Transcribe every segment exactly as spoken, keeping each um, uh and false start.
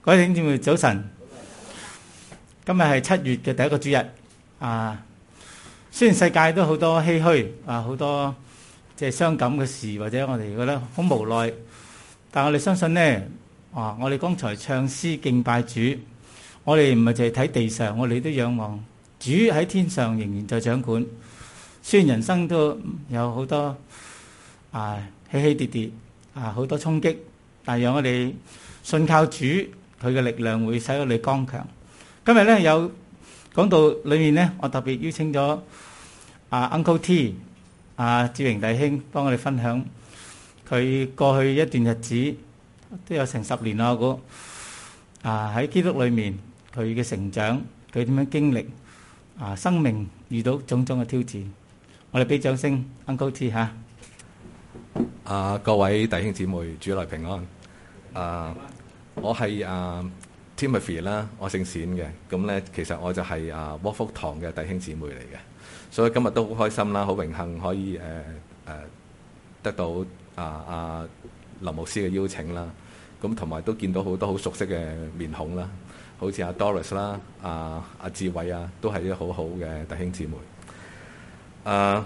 各位弟兄姊妹早晨，今日係七月嘅第一個主日啊。雖然世界都好多唏噓啊，好多即係傷感嘅事，或者我哋覺得好無奈，但我哋相信呢，啊，我哋剛才唱詩敬拜主，我哋唔係淨係睇地上，我哋都仰望主喺天上仍然在掌管。雖然人生都有好多啊起起跌跌啊，好多衝擊，但讓我哋信靠主。佢嘅力量會使到你剛強。今日咧有講道裏面咧，我特別邀請咗啊 Uncle T 啊志榮弟兄幫我哋分享佢過去一段日子都有成十年啦，我估啊喺基督裏面佢嘅成長，佢點樣經歷啊生命遇到種種嘅挑戰。我哋俾掌聲 Uncle T 嚇。 啊各位弟兄姊妹，主內平安。啊我係啊 Timothy 啦，我姓冼嘅，咁咧其實我就係啊窩福堂嘅弟兄姊妹嚟嘅，所以今日都好開心啦，好榮幸可以誒誒、呃、得到啊啊林牧師嘅邀請啦，咁同埋都見到好多好熟悉嘅面孔啦，好似阿 Doris 啦、阿阿志偉啊，都係啲好好嘅弟兄姊妹。啊，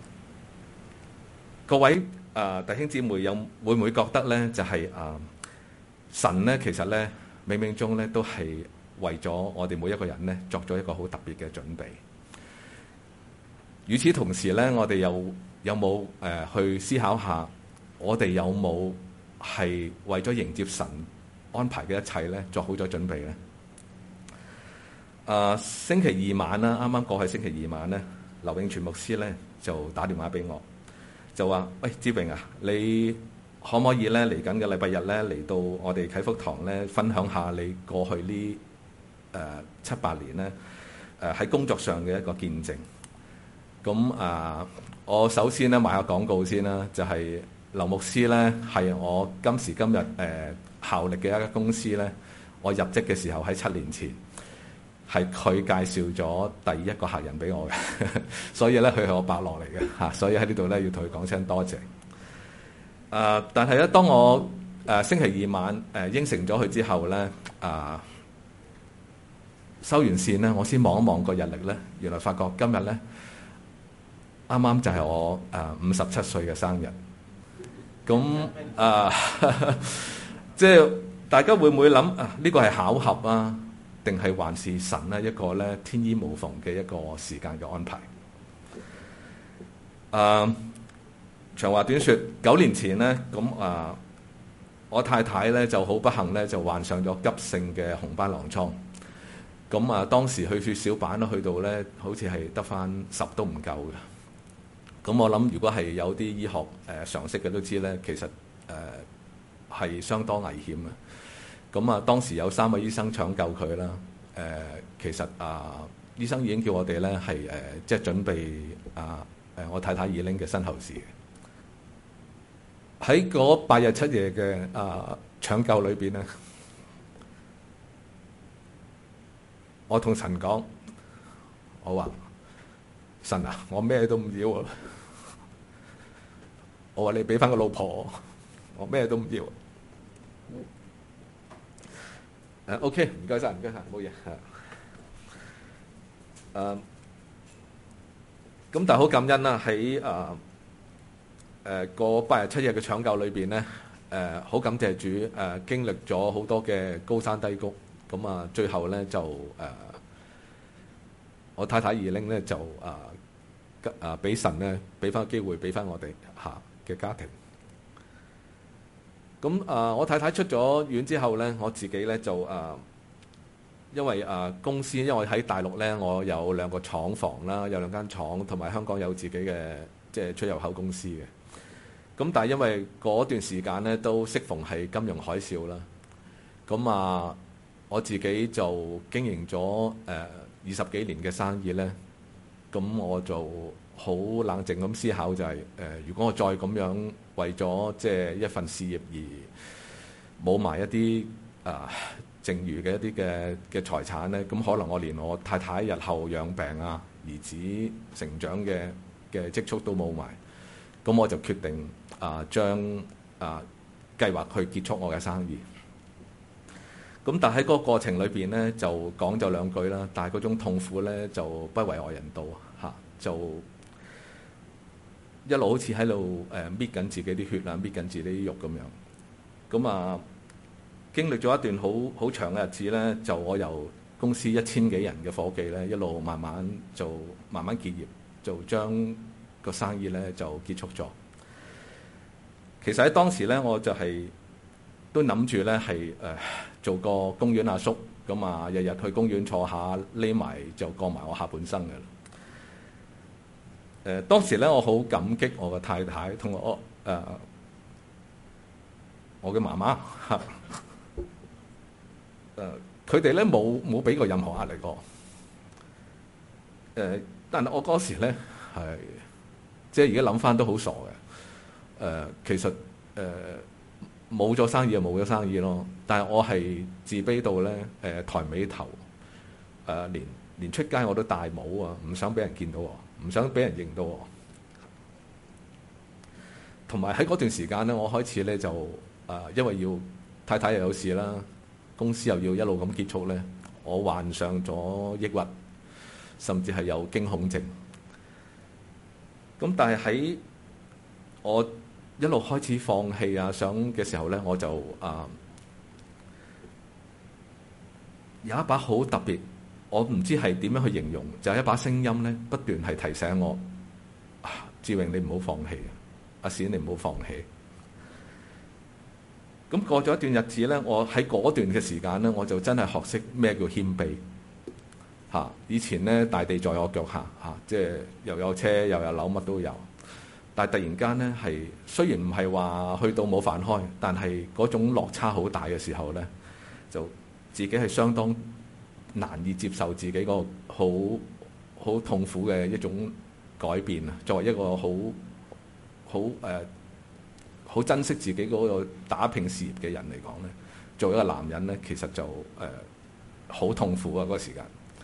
各位啊弟兄姊妹有會唔會覺得咧，就係、是、啊？神咧，其實咧，冥冥中咧，都係為咗我哋每一個人咧，作咗一個好特別嘅準備。與此同時咧，我哋又有冇誒、呃、去思考下，我哋有冇係為咗迎接神安排嘅一切咧，做好咗準備咧？啊、呃，星期二晚啦，啱啱過去星期二晚咧，劉永全牧師咧就打電話俾我，就話：喂，志榮啊，你可唔可以咧嚟緊嘅禮拜日咧嚟到我哋啟福堂咧分享下你過去呢誒、呃、七八年咧誒喺工作上嘅一個見證。咁啊、呃，我首先咧賣下廣告先啦，就係、是、劉牧師咧係我今時今日誒、呃、效力嘅一間公司咧，我入職嘅時候喺七年前係佢介紹咗第一個客人俾我嘅，所以咧佢係我伯樂嚟嘅嚇，所以喺呢度咧要同佢講聲多謝。誒、呃，但係咧，當我誒、呃、星期二晚誒、呃、應承咗佢之後咧，啊、呃、收完線咧，我先望一望個日曆咧，原來發覺今日咧啱啱就係我誒五十七歲嘅生日。咁啊，即係大家會唔會諗啊？呢個係巧合啊，定係還是神咧一個咧天衣無縫嘅一個時間嘅安排？啊、呃！長話短説，九年前呢，咁啊，我太太咧就好不幸咧，就患上咗急性嘅紅斑狼瘡。咁啊，當時去血小板都去到咧，好似係得返十都唔夠嘅。咁我諗，如果係有啲醫學誒、呃、常識嘅都知咧，其實誒係、呃、相當危險嘅。咁啊，當時有三位醫生搶救佢啦。誒、呃，其實啊、呃，醫生已經叫我哋咧係誒，即係準備啊誒、呃，我太太二拎嘅身後事。喺嗰八日七夜嘅啊搶救裏邊咧，我同神講：我話神啊，我咩都唔要啊！我話你俾翻個老婆，我咩都唔要。誒 OK，唔該晒，唔該晒，冇嘢嚇。誒咁，但係好感恩啦，喺啊〜誒個八日七夜嘅搶救裏邊咧，誒、呃、好感謝主，誒、呃、經歷咗好多嘅高山低谷，咁啊最後咧就誒、呃、我太太二玲咧就啊啊俾神咧俾翻個機會俾翻我哋嚇嘅家庭。咁啊、呃、我太太出咗院之後咧，我自己咧就啊、呃、因為啊、呃、公司，因為喺大陸咧我有兩個廠房啦，有兩間廠，同埋香港有自己嘅即係出入口公司嘅。咁但係因為嗰段時間咧都適逢係金融海嘯啦，咁啊我自己就經營咗誒二十幾年嘅生意咧，咁我就好冷靜咁思考就係、是、誒、呃，如果我再咁樣為咗即係一份事業而冇埋一啲啊剩餘嘅一啲嘅嘅財產咧，咁可能我連我太太日後養病啊、兒子成長嘅嘅積蓄都冇埋，咁我就決定。啊，將啊計劃去結束我嘅生意。 咁但喺嗰個過程裏邊咧，就講咗兩句啦，但係嗰種痛苦咧就不為外人道嚇，就一路好似喺度誒搣緊自己啲血啊，搣緊自己啲肉咁樣。咁啊，經歷咗一段好好長嘅日子咧，就我由公司一千幾人嘅伙計咧，一路慢慢就慢慢結業，就將個生意咧就結束咗。其實喺當時咧，我就係、是、都諗住咧係誒做個公園阿叔，咁啊日日去公園坐下匿埋就過埋我下半生嘅啦。誒、呃、當時咧，我好感激我嘅太太同我誒、呃、我嘅媽媽嚇誒，佢哋咧冇冇俾過任何壓力我。誒、呃，但係我嗰時咧係即係而家諗翻都好傻嘅。誒、呃，其實誒冇咗生意就冇咗生意咯。但係我係自卑到咧誒、呃、抬尾頭，誒、呃、連連出街我都戴帽啊，唔想俾人見到我。唔想俾人認到我，同埋喺嗰段時間咧，我開始咧就誒、呃，因為要太太又有事啦，公司又要一路咁結束咧，我患上咗抑鬱，甚至係有驚恐症。咁但係喺我一路開始放棄啊想嘅時候咧，我就誒、呃、有一把好特別。我唔知係點樣去形容，就係一把聲音咧，不斷係提醒我：啊，志榮你唔好放棄，阿冼你唔好放棄。咁過咗一段日子咧，我喺嗰段嘅時間咧，我就真係學識咩叫謙卑。嚇、啊，以前咧大地在我腳下，嚇、啊，即係又有車又有樓，乜都有。但係突然間咧，係雖然唔係話去到冇飯開，但係嗰種落差好大嘅時候咧，就自己係相當難以接受自己個好好痛苦嘅一種改變啊！作為一個好好誒好珍惜自己嗰個打拼事業嘅人嚟講咧，做一個男人咧，其實就誒好、呃、痛苦啊！嗰個時間。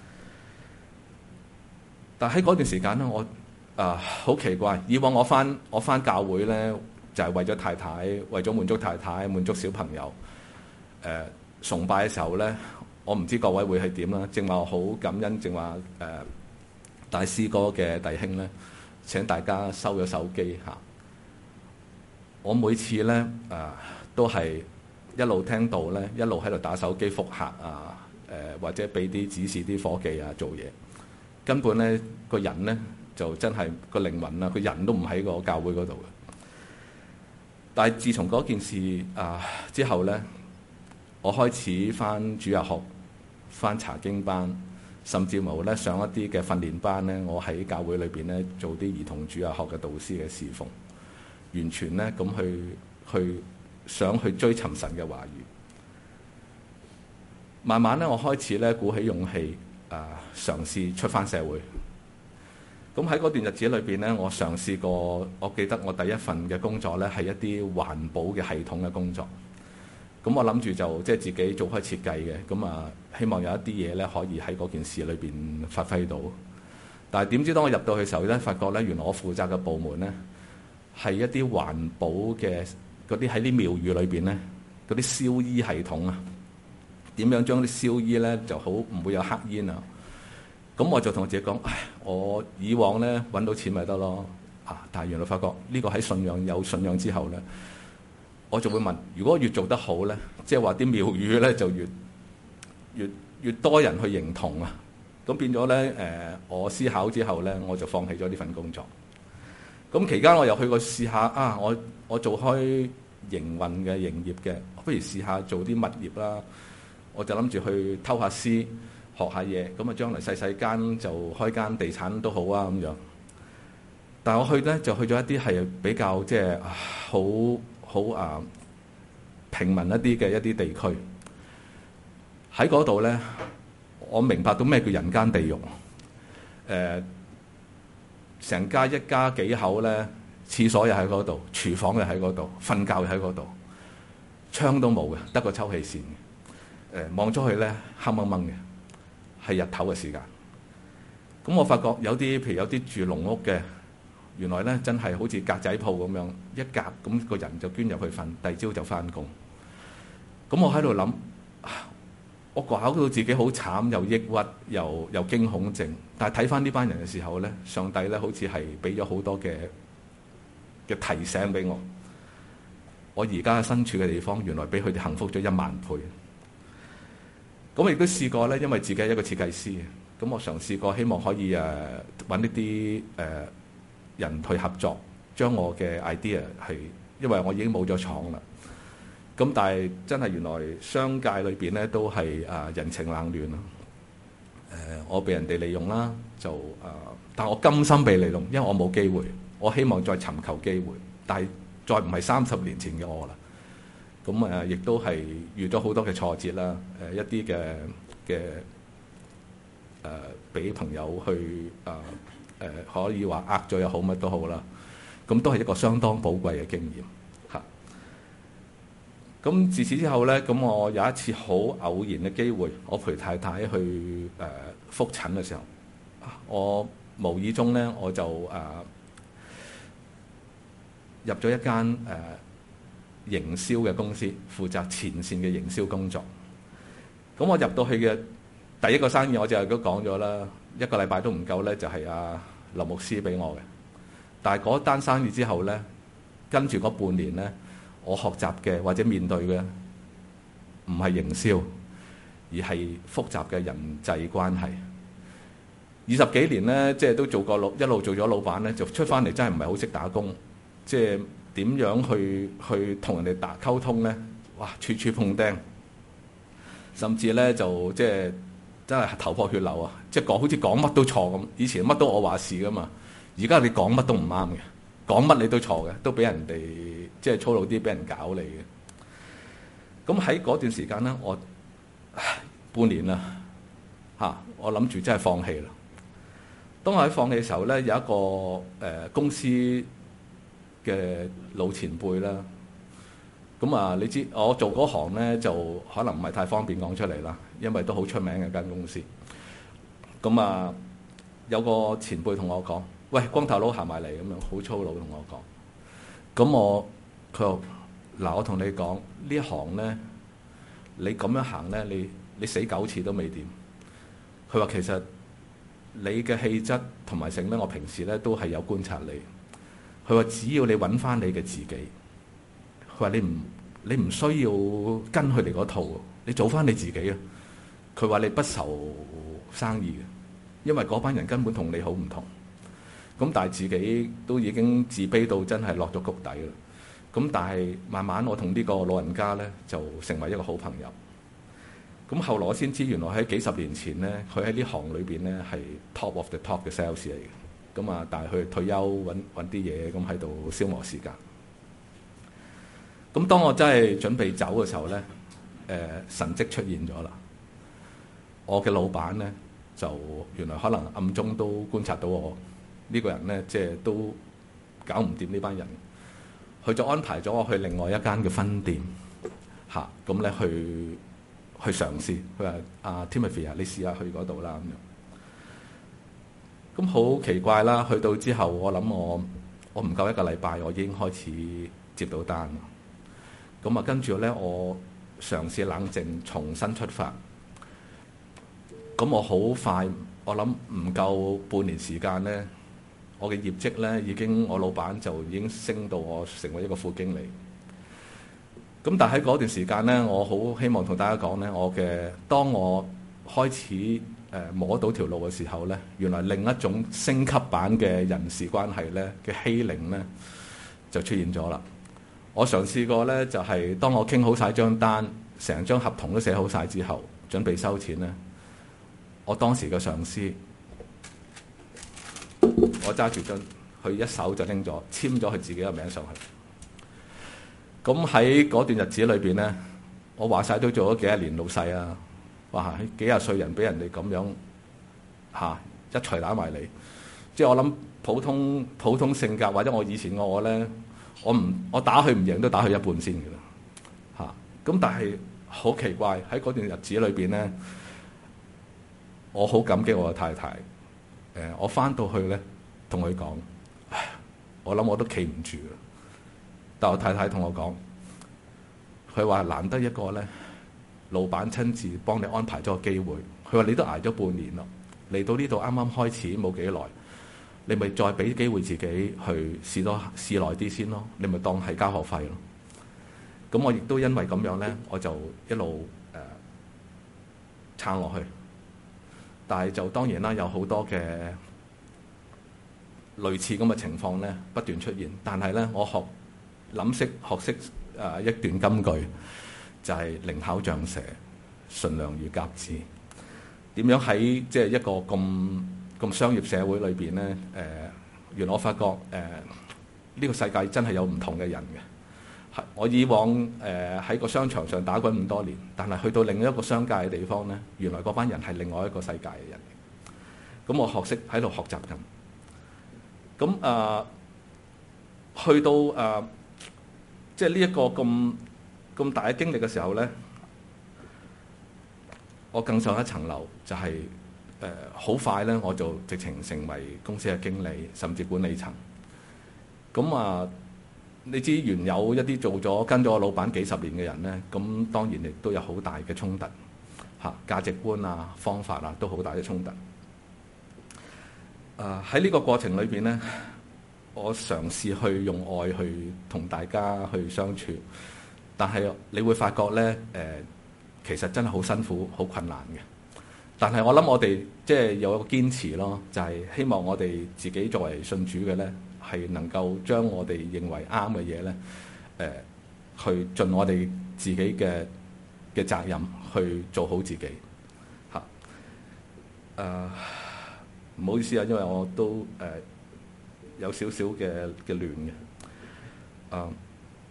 但喺嗰段時間咧，我啊好、呃、奇怪，以往我翻我翻教會咧，就係、是、為咗太太，為咗滿足太太，滿足小朋友。誒、呃、崇拜嘅時候咧。我唔知各位會係點啦，正話好感恩，正話誒大師哥嘅弟兄咧，請大家收咗手機嚇。我每次咧誒、呃、都係一路聽到咧，一路喺度打手機覆客啊，誒、呃、或者俾啲指示啲伙計啊做嘢，根本咧個人咧就真係個靈魂啊，個人都唔喺個教會嗰度嘅。但係自從嗰件事啊、呃、之後咧，我開始返主日學、返查經班，甚至乎咧上一啲嘅訓練班咧，我喺教會裏邊咧做啲兒童主日學嘅導師嘅侍奉，完全咧咁去去想去追尋神嘅話語。慢慢咧，我開始咧鼓起勇氣啊，嘗試出返社會。咁喺嗰段日子裏邊咧，我嘗試過，我記得我第一份嘅工作咧係一啲環保嘅系統嘅工作。咁我諗住就即係自己做開設計嘅，咁啊希望有一啲嘢咧可以喺嗰件事裏邊發揮到。但係點知當我入到去嘅時候咧，發覺咧原來我負責嘅部門咧係一啲環保嘅嗰啲喺啲廟宇裏邊咧嗰啲燒衣系統啊，點樣將啲燒衣咧就好唔會有黑煙啊。咁我就同自己講：唉，我以往咧揾到錢咪得咯啊！但係原來發覺呢個喺信仰有信仰之後咧。我就會問：如果越做得好咧，即係話啲廟宇咧就越越越多人去認同啊！咁變咗咧誒，我思考之後咧，我就放棄咗呢份工作。咁期間我又去過試下啊！我我做開營運嘅營業嘅，不如試下做啲物業啦。我就諗住去偷下師學下嘢，咁啊將來細細間就開間地產都好啊咁樣。但係我去咧就去咗一啲係比較即係好。好啊，平民一啲嘅一啲地區，喺嗰度咧，我明白到咩叫人間地獄。誒、呃，成家一家幾口咧，廁所又喺嗰度，廚房又喺嗰度，瞓覺又喺嗰度，窗都冇嘅，得個抽氣扇嘅。誒、呃，望咗去咧，黑掹掹嘅，係日頭嘅時間。咁我發覺有啲，譬如有啲住籠屋嘅。原來咧真係好似格仔鋪咁樣，一格咁個人就捐入去瞓，第二朝就翻工。咁我喺度諗， 我搞到自己好慘，又抑鬱，又又驚恐症。但係睇翻呢班人嘅時候呢，上帝呢好似係俾咗好多嘅嘅提醒俾我。我而家身處嘅地方，原來比佢哋幸福咗一萬倍。咁我亦都試過呢，因為自己係一個設計師，咁我嘗試過希望可以誒揾呢啲誒人去合作，將我嘅 idea 係，因為我已經冇咗廠啦。咁但係真係原來商界裏邊咧都係啊人情冷暖啦。誒、呃，我被人哋利用啦，就啊、呃，但我甘心被利用，因為我冇機會，我希望再尋求機會，但係再唔係三十年前嘅我啦。咁誒，亦、呃、都係遇咗好多嘅挫折啦。誒、呃，一啲嘅嘅誒，俾、呃、朋友去啊誒、呃呃，可以話呃咗又好，乜都好啦。咁都係一個相當寶貴嘅經驗。咁自此之後呢，咁我有一次好偶然嘅機會，我陪太太去誒、呃、覆診嘅時候，我無意中呢，我就誒、呃、入咗一間誒、呃、營銷嘅公司，負責前線嘅營銷工作。咁我入到去嘅第一個生意，我就都講咗啦，一個禮拜都唔夠呢，就係阿林牧師俾我嘅。但係嗰單生意之後呢，跟住嗰半年呢，我學習嘅或者面對嘅唔係營銷，而係複雜嘅人際關係。二十幾年呢，即係都做過老一路做咗老闆呢，就出翻嚟真係唔係好識打工。即係點樣去去同人哋打溝通呢？哇，處處碰釘，甚至呢，就即係真係頭破血流啊！即係講好似講乜都錯咁。以前乜都我話事噶嘛，而家你講乜都唔啱嘅，講乜你都錯嘅，都俾人哋。即係粗魯啲，俾人搞你嘅。咁喺嗰段時間呢，我半年啦嚇、啊，我諗住真係放棄啦。當我喺放棄嘅時候呢，有一個誒、呃、公司嘅老前輩啦。咁啊，你知我做嗰行呢，就可能唔係太方便講出嚟啦，因為都好出名嘅間公司。咁啊，有個前輩同我講：喂，光頭佬行埋嚟咁樣，好粗魯同我講。咁我佢話：嗱，我同你講呢行呢，你咁樣行呢，你你死九次都未掂。佢話其實你嘅氣質同埋性呢，我平時呢都係有觀察你。佢話只要你揾翻你嘅自己，佢話你唔你唔需要跟佢哋嗰套，你做翻你自己啊。佢話你不愁生意嘅，因為嗰班人根本同你好唔同。咁但係自己都已經自卑到真係落咗谷底啦。咁但係慢慢我同呢個老人家呢，就成為一個好朋友。咁後來我先知原來喺幾十年前呢，佢喺呢行裏邊呢係 top of the top 嘅 sales 嚟嘅。咁啊，但係佢退休揾揾啲嘢咁喺度消磨時間。咁當我真係準備走嘅時候呢，誒、呃、神蹟出現咗啦。我嘅老闆呢，就原來可能暗中都觀察到我呢個人呢，即係都搞唔掂呢班人。佢就安排咗我去另外一間嘅分店，嚇咁咧去去嘗試。佢話：阿 Timothy 啊，你試下去嗰度啦咁樣。咁好奇怪啦！去到之後，我諗我我唔夠一個禮拜，我已經開始接到單。咁啊，跟住咧，我嘗試冷靜，重新出發。咁我好快，我諗唔夠半年時間咧。我嘅業績咧已經，我老闆就已經升到我成為一個副經理。咁但喺嗰段時間咧，我好希望同大家講咧，我嘅當我開始誒、呃、摸到條路嘅時候咧，原來另一種升級版嘅人事關係咧嘅欺凌咧就出現咗啦。我嘗試過咧，就係、是、當我傾好晒張單，成張合同都寫好晒之後，準備收錢咧，我當時嘅上司。我揸住張，佢一手就拎咗，簽咗佢自己嘅名上去。咁喺嗰段日子裏邊呢，我話晒都做咗幾十年老細啊！哇，幾廿歲人俾人哋咁樣嚇、啊、一錘打埋嚟，即係我諗普通普通性格或者我以前嘅我呢，我唔我打佢唔贏都打佢一半先嘅啦嚇。咁、啊、但係好奇怪喺嗰段日子裏邊呢，我好感激我嘅太太。誒、呃，我翻到去呢。同佢講，我諗我都企唔住啦。但我太太同我講，佢話難得一個咧老闆親自幫你安排咗個機會。佢話你都捱咗半年咯，嚟到呢度啱啱開始冇幾耐，你咪再俾機會自己去試多試耐啲先咯，你咪當係交學費咯。咁我亦都因為咁樣呢，我就一路誒、呃、撐落去。但係就當然啦，有好多嘅類似咁嘅情況呢不斷出現。但係呢，我學諗識學識誒、呃、一段金句，就係、是、靈巧像蛇，純良如鴿子。點樣喺即係一個咁咁商業社會裏邊呢？誒、呃，原來我發覺誒呢、呃這個世界真係有唔同嘅人嘅。係我以往誒喺、呃、個商場上打滾咁多年，但係去到另一個商界嘅地方呢，原來嗰班人係另外一個世界嘅人。咁我學識喺度學習緊。咁啊、呃，去到啊，即係呢一個咁咁大嘅經歷嘅時候呢，我更上一層樓，就係誒好快呢，我就直情成為公司嘅經理，甚至管理層。咁啊，你知原有一啲做咗跟咗我老闆幾十年嘅人呢，咁當然亦都有好大嘅衝突，嚇價值觀啊、方法啊，都好大嘅衝突。啊喺呢個過程裏邊呢，我嘗試去用愛去同大家去相處，但係你會發覺呢。誒、呃。其實真係好辛苦、好困難嘅。但係我諗我哋即係有一個堅持咯，就係、是、希望我哋自己作為信主嘅呢，係能夠將我哋認為啱嘅嘢呢，誒、呃，去盡我哋自己嘅嘅責任去做好自己。嚇，誒、呃，唔好意思啊，因為我都誒、呃、有少少嘅嘅亂嘅，啊、呃。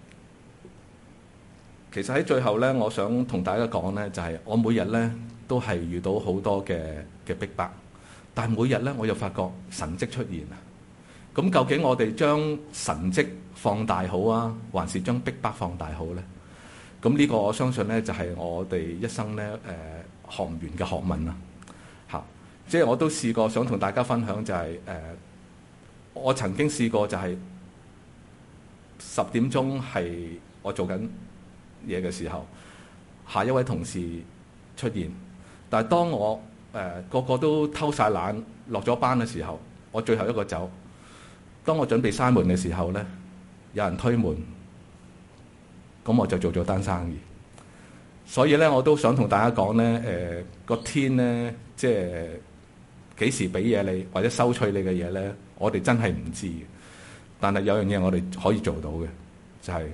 其實喺最後咧，我想同大家講咧，就係、是、我每日咧都係遇到好多嘅嘅逼迫，但係每日咧我又發覺神蹟出現啊！咁究竟我哋將神蹟放大好啊，還是將逼迫放大好咧？咁呢個我相信咧就係、是、我哋一生咧誒、呃、學唔完嘅學問啊！嚇，即係我都試過想同大家分享就係、是、誒、呃，我曾經試過就係十點鐘係我做緊嘢嘅時候，下一位同事出現，但係當我誒、呃、個個都偷晒懶落咗班嘅時候，我最後一個走。當我準備閂門嘅時候呢，有人推門，咁我就做咗單生意。所以呢，我都想同大家講呢，誒、呃、個天呢，即係幾時俾嘢你或者收取你嘅嘢呢，我哋真係唔知。但係有樣嘢我哋可以做到嘅，就係、是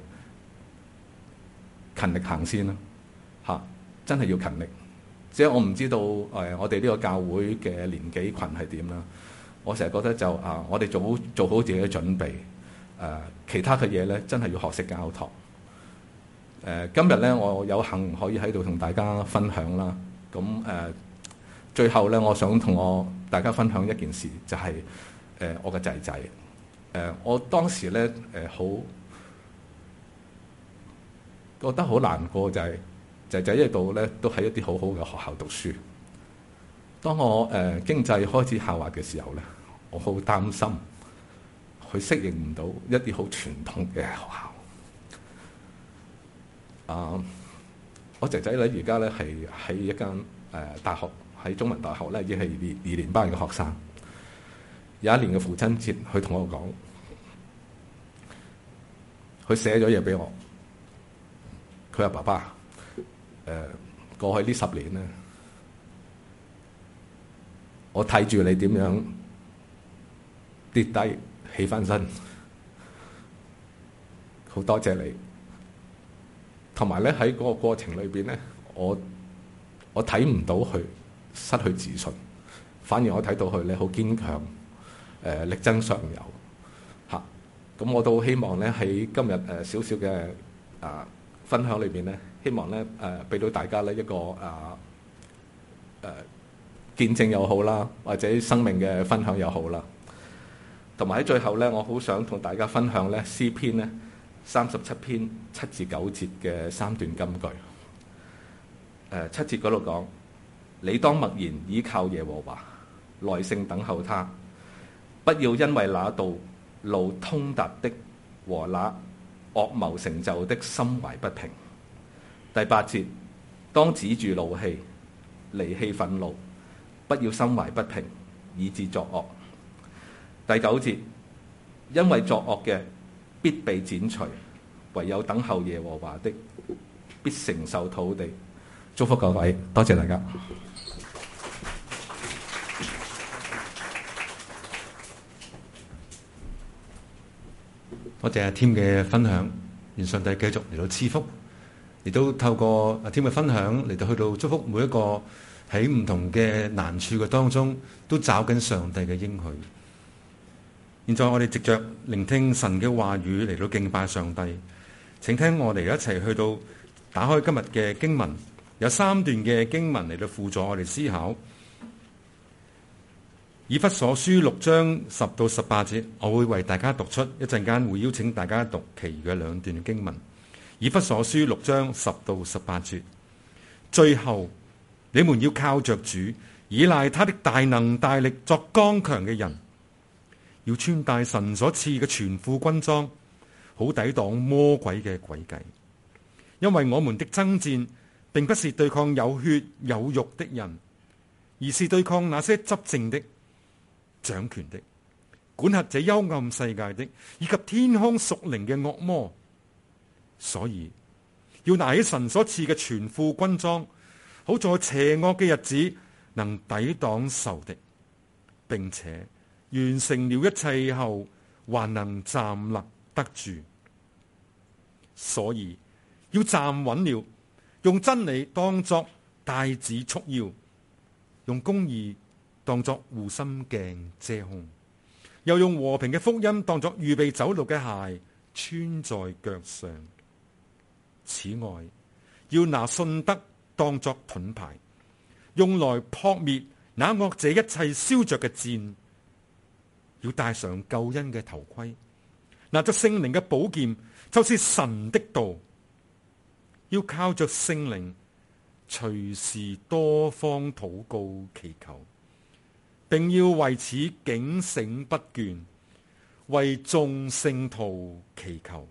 勤力行先啦，嚇、啊！真係要勤力。即係我唔知道誒、呃，我哋呢個教會嘅年紀群係點啦。我成日覺得就啊，我哋做好做好自己嘅準備。誒、啊，其他嘅嘢咧，真係要學識交託。誒、啊，今日咧，我有幸可以喺度同大家分享啦。咁誒、啊，最後咧，我想同我大家分享一件事，就係、是、誒、啊、我嘅仔仔。誒、啊，我當時咧誒好。啊覺得好難過，就係仔仔喺度咧，都喺一啲好好嘅學校讀書。當我誒、呃、經濟開始下滑嘅時候咧，我好擔心佢適應唔到一啲好傳統嘅學校。啊、呃，我仔仔咧而家咧係喺一間誒、呃、大學，喺中文大學咧，已經係二二年班嘅學生。有一年嘅父親節，佢同我講，佢寫咗嘢俾我。佢話：爸爸，誒、呃、過去呢十年咧，我睇住你點樣跌低起翻身，好多謝你。同埋咧喺嗰個過程裏邊咧，我我睇唔到佢失去自信，反而我睇到佢咧好堅強，誒、呃、力爭上游嚇。咁、啊、我都希望咧喺今日誒少少嘅啊〜分享裏邊咧，希望咧誒俾到大家咧一個誒誒、啊啊、見證又好啦，或者生命嘅分享又好啦。同埋喺最後咧，我好想同大家分享咧詩篇咧三十七篇七至九節嘅三段金句。誒、啊、七節嗰度講：你當默然倚靠耶和華，耐性等候他，不要因為那道路通達的和那惡謀成就的心懷不平。第八節， 當止住怒氣，離棄憤怒，不要心懷不平，以致作惡。第九節，因為作惡嘅必被剪除，唯有等候耶和華的，必承受土地。祝福各位，多謝大家。 多謝阿添嘅分享，願上帝繼續嚟到賜福，亦都透過阿添嘅分享嚟到去到祝福每一個喺唔同嘅難處嘅當中都找緊上帝嘅應許。現在我哋藉着聆聽神嘅話語嚟到敬拜上帝，請聽我哋一齊去到打開今日嘅經文，有三段嘅經文嚟到輔助我哋思考。以弗所書六章十到十八節，我會為大家讀出，一陣間會邀請大家讀其餘嘅兩段經文。以弗所書六章十到十八節，最後你們要靠着主，倚賴他的大能大力，作剛強嘅人，要穿戴神所賜嘅全副軍裝，好抵擋魔鬼嘅詭計。因為我們的爭戰並不是對抗有血有肉的人，而是對抗那些執政的、掌權的、管轄這幽暗世界的，以及天空屬靈嘅惡魔。所以要拿起神所賜嘅全副軍裝，好在邪惡嘅日子能抵擋仇敵，並且完成了一切後，還能站立得住。所以要站穩了，用真理當作帶子束腰，用公義當作護心鏡遮胸，又用和平嘅福音當作預備走路嘅鞋穿在腳上。此外，要拿信德當作盾牌，用來撲滅那惡者一切燒着嘅箭。要戴上救恩嘅頭盔，拿着聖靈嘅寶劍，就是神的道。要靠着聖靈，隨時多方禱告祈求，並要為此警醒不倦，為眾聖徒祈求。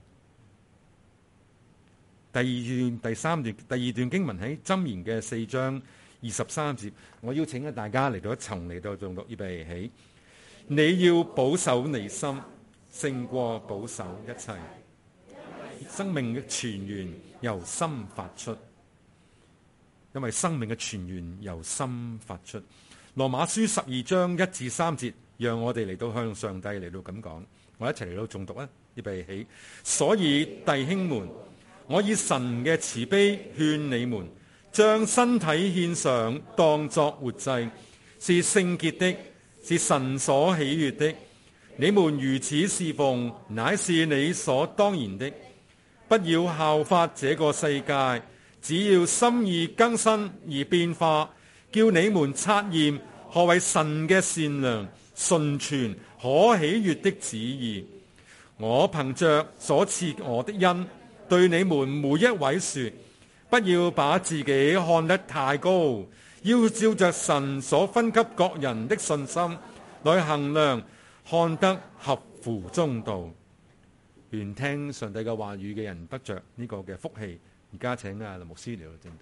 第二段、第三段、第二段經文喺箴言嘅四章二十三節，我邀請大家嚟到一層嚟到誦讀，預備起。你要保守你心，勝過保守一切。生命嘅泉源由心發出，因為生命嘅泉源由心發出。羅馬書十二章一至三節，讓我哋嚟到向上帝嚟到咁講，我一齊嚟到誦讀啊！預備起。所以弟兄們，我以神嘅慈悲勸你們，將身體獻上，當作活祭，是聖潔的，是神所喜悅的。你們如此侍奉，乃是理所當然的。不要效法這個世界，只要心意更新而變化，叫你們察驗何為神嘅善良、純全、可喜悅的旨意。我憑着所賜我的恩，對你們每一位說，不要把自己看得太高，要照着神所分給各人的信心來衡量，看得合乎中道。願聽上帝嘅話語嘅人得着呢個嘅福氣。而家請阿林牧師嚟到正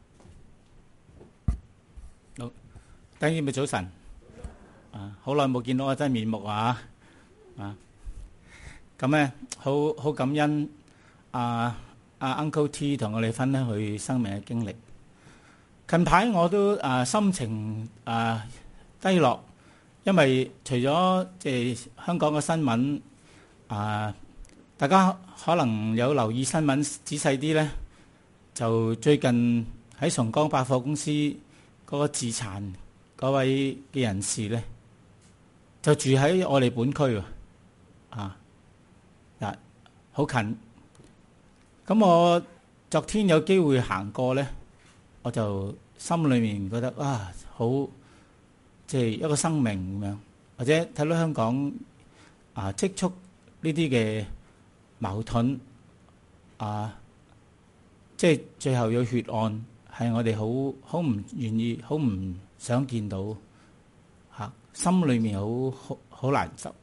道。 好，弟兄姊妹早晨。啊，好耐冇見到我真面目啊！啊，咁咧好好感恩啊啊 Uncle T 同我哋分享佢生命嘅經歷。近排我都啊心情啊低落，因為除咗即係香港嘅新聞啊。大家可能有留意新聞仔細啲呢，就最近喺崇光百貨公司嗰個自殘嗰位嘅人士呢，就住喺我哋本區喎，啊，嗱，好近。咁我昨天有機會行過呢，我就心裏面覺得啊，好即係一個生命咁樣，或者睇到香港啊積蓄呢啲嘅矛盾啊，即係最後有血案，係我哋好好唔願意、好唔想見到嚇、啊，心裏面好好好難受。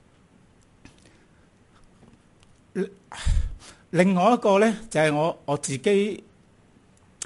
另外一個咧，就係、是、我我自己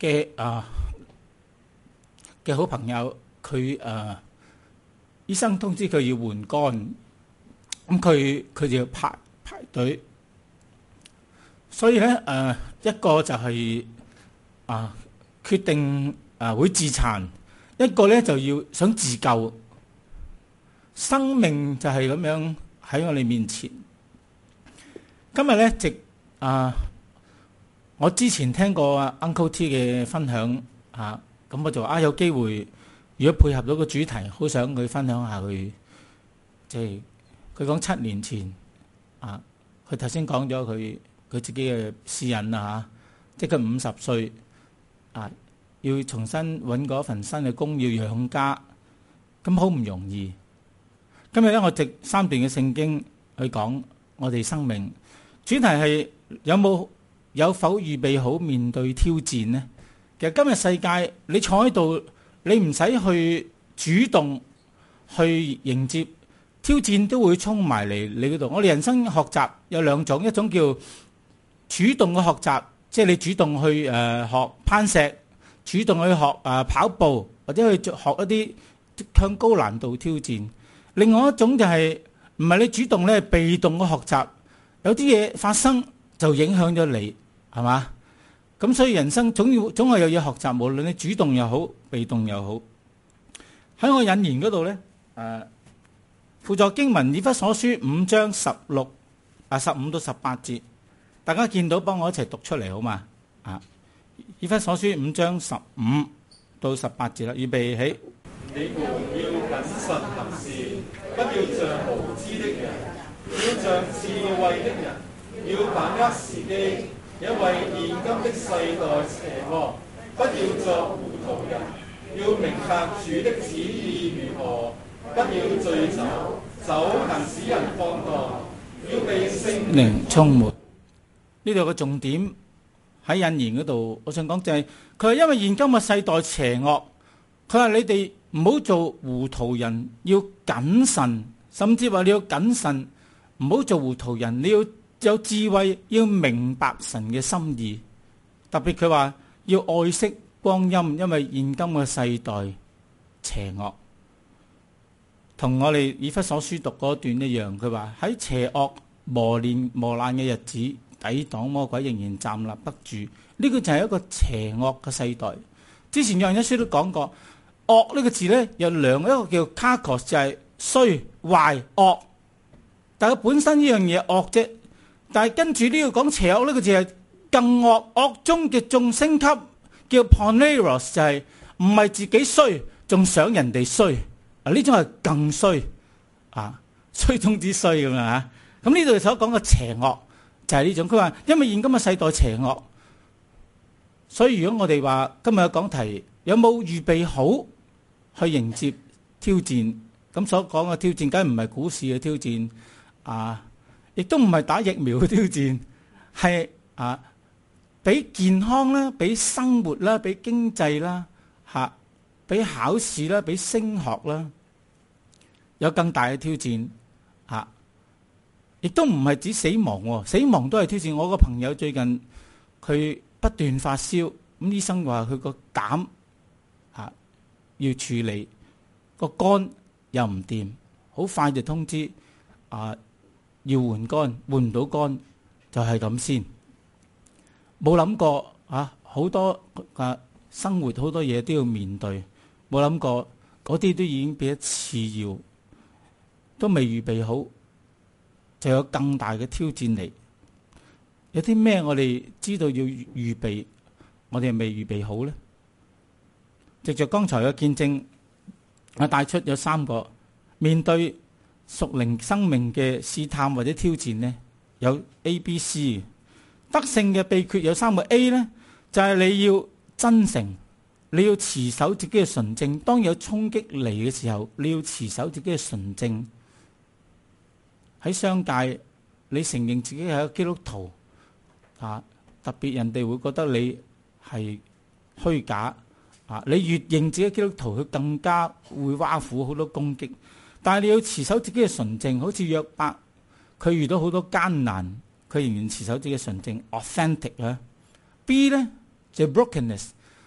嘅啊嘅好朋友，佢誒、啊、醫生通知佢要換肝，咁佢佢就要排排隊，所以咧誒、啊、一個就係、是、啊決定啊會自殘，一個咧就要想自救，生命就係咁樣喺我哋面前。今日咧直啊，我之前聽過啊 Uncle T 嘅分享啊，咁我就啊有機會，如果配合到個主題，好想佢分享下佢，即係佢講七年前啊，佢頭先講咗佢佢自己嘅私隱啊，即係佢五十歲啊，要重新揾嗰份新嘅工，要養家，咁好唔容易。今日咧，我藉三段嘅聖經去講我哋生命。主題係有冇有否預備好面對挑戰呢？其實今日世界你坐喺度，你唔使去主動去迎接挑戰，都會衝埋嚟你嗰度。我哋人生學習有兩種，一種叫主動嘅學習，即係你主動去誒、呃、學攀石，主動去學誒、呃、跑步，或者去學一啲向高難度挑戰。另外一種就係唔係你主動咧，被動嘅學習。有啲嘢發生就影響咗你，係嘛？咁所以人生總要總係有嘢學習，無論你主動又好，被動又好。喺我引言嗰度咧，誒輔助經文以弗所書五章十六啊十五到十八節，大家見到幫我一齊讀出嚟好嘛？啊，以弗所書五章十五到十八節啦，預備起。 你們要謹慎行事，不要像無知的人。要像智慧的人，要把握時機，因為現今的世代邪惡。不要作糊塗人，要明白主的旨意如何。不要醉酒，酒能使人放蕩，要被聖靈充滿。呢度嘅重點喺引言嗰度，我想講就係佢係因為現今嘅世代邪惡，佢話你哋唔好做糊塗人，要謹慎，甚至話你要謹慎。唔好做糊塗人，你要有智慧，要明白神嘅心意。特別佢話要愛惜光陰，因為現今嘅世代邪惡，同我哋以弗所書讀嗰段一樣。佢話喺邪惡磨練磨難嘅日子，抵擋魔鬼仍然站立不住。呢、這個就係一個邪惡嘅世代。之前有人一書都講過，惡呢個字呢，有兩個，一個叫 kakos 就係衰壞惡。但係本身呢樣嘢惡啫，但係跟住呢個講邪惡呢個字係更惡，惡中嘅仲升級，叫 poneros 就係唔係自己衰，仲想人哋衰，啊呢種係更衰，啊衰中之衰咁啊吓。咁呢度所講嘅邪惡就係呢種。佢話因為現今嘅世代邪惡，所以如果我哋話今日嘅講題有冇預備好去迎接挑戰，咁所講嘅挑戰梗係唔係股市嘅挑戰。啊！亦都唔係打疫苗嘅挑戰，係啊，俾健康啦，俾生活啦，俾經濟啦，嚇，俾考試啦，俾升學啦，有更大嘅挑戰嚇。亦都唔係指死亡喎，死亡都係挑戰。我個朋友最近佢不斷發燒，咁醫生話佢個膽嚇要處理，個肝又唔掂，好快就通知啊。要換肝，換唔到肝就係咁先。冇諗過啊，好多啊生活好多嘢都要面對，冇諗過嗰啲都已經變咗次要，都未預備好，就有更大嘅挑戰嚟。有啲咩我哋知道要預備，我哋未預備好呢？藉着剛才嘅見證，我帶出有三個面對屬靈生命嘅試探或者挑戰呢，有 A、B、C。得勝嘅秘訣有三個 A 呢，就係你要真誠，你要持守自己嘅純正。當有衝擊嚟嘅時候，你要持守自己嘅純正。喺商界，你承認自己係一個基督徒啊，特別人哋會覺得你係虛假啊。你越認自己基督徒，佢更加會挖苦好多攻擊。但係你要持守自己嘅純正，好似約伯，佢遇到好多艱難，佢仍然持守自己嘅純正 authentic 啊。B 呢就係 brokenness，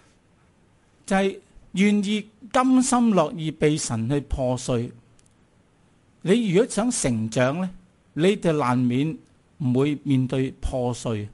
就係願意甘心樂意被神去破碎。你如果想成長咧，你就難免唔會面對破碎。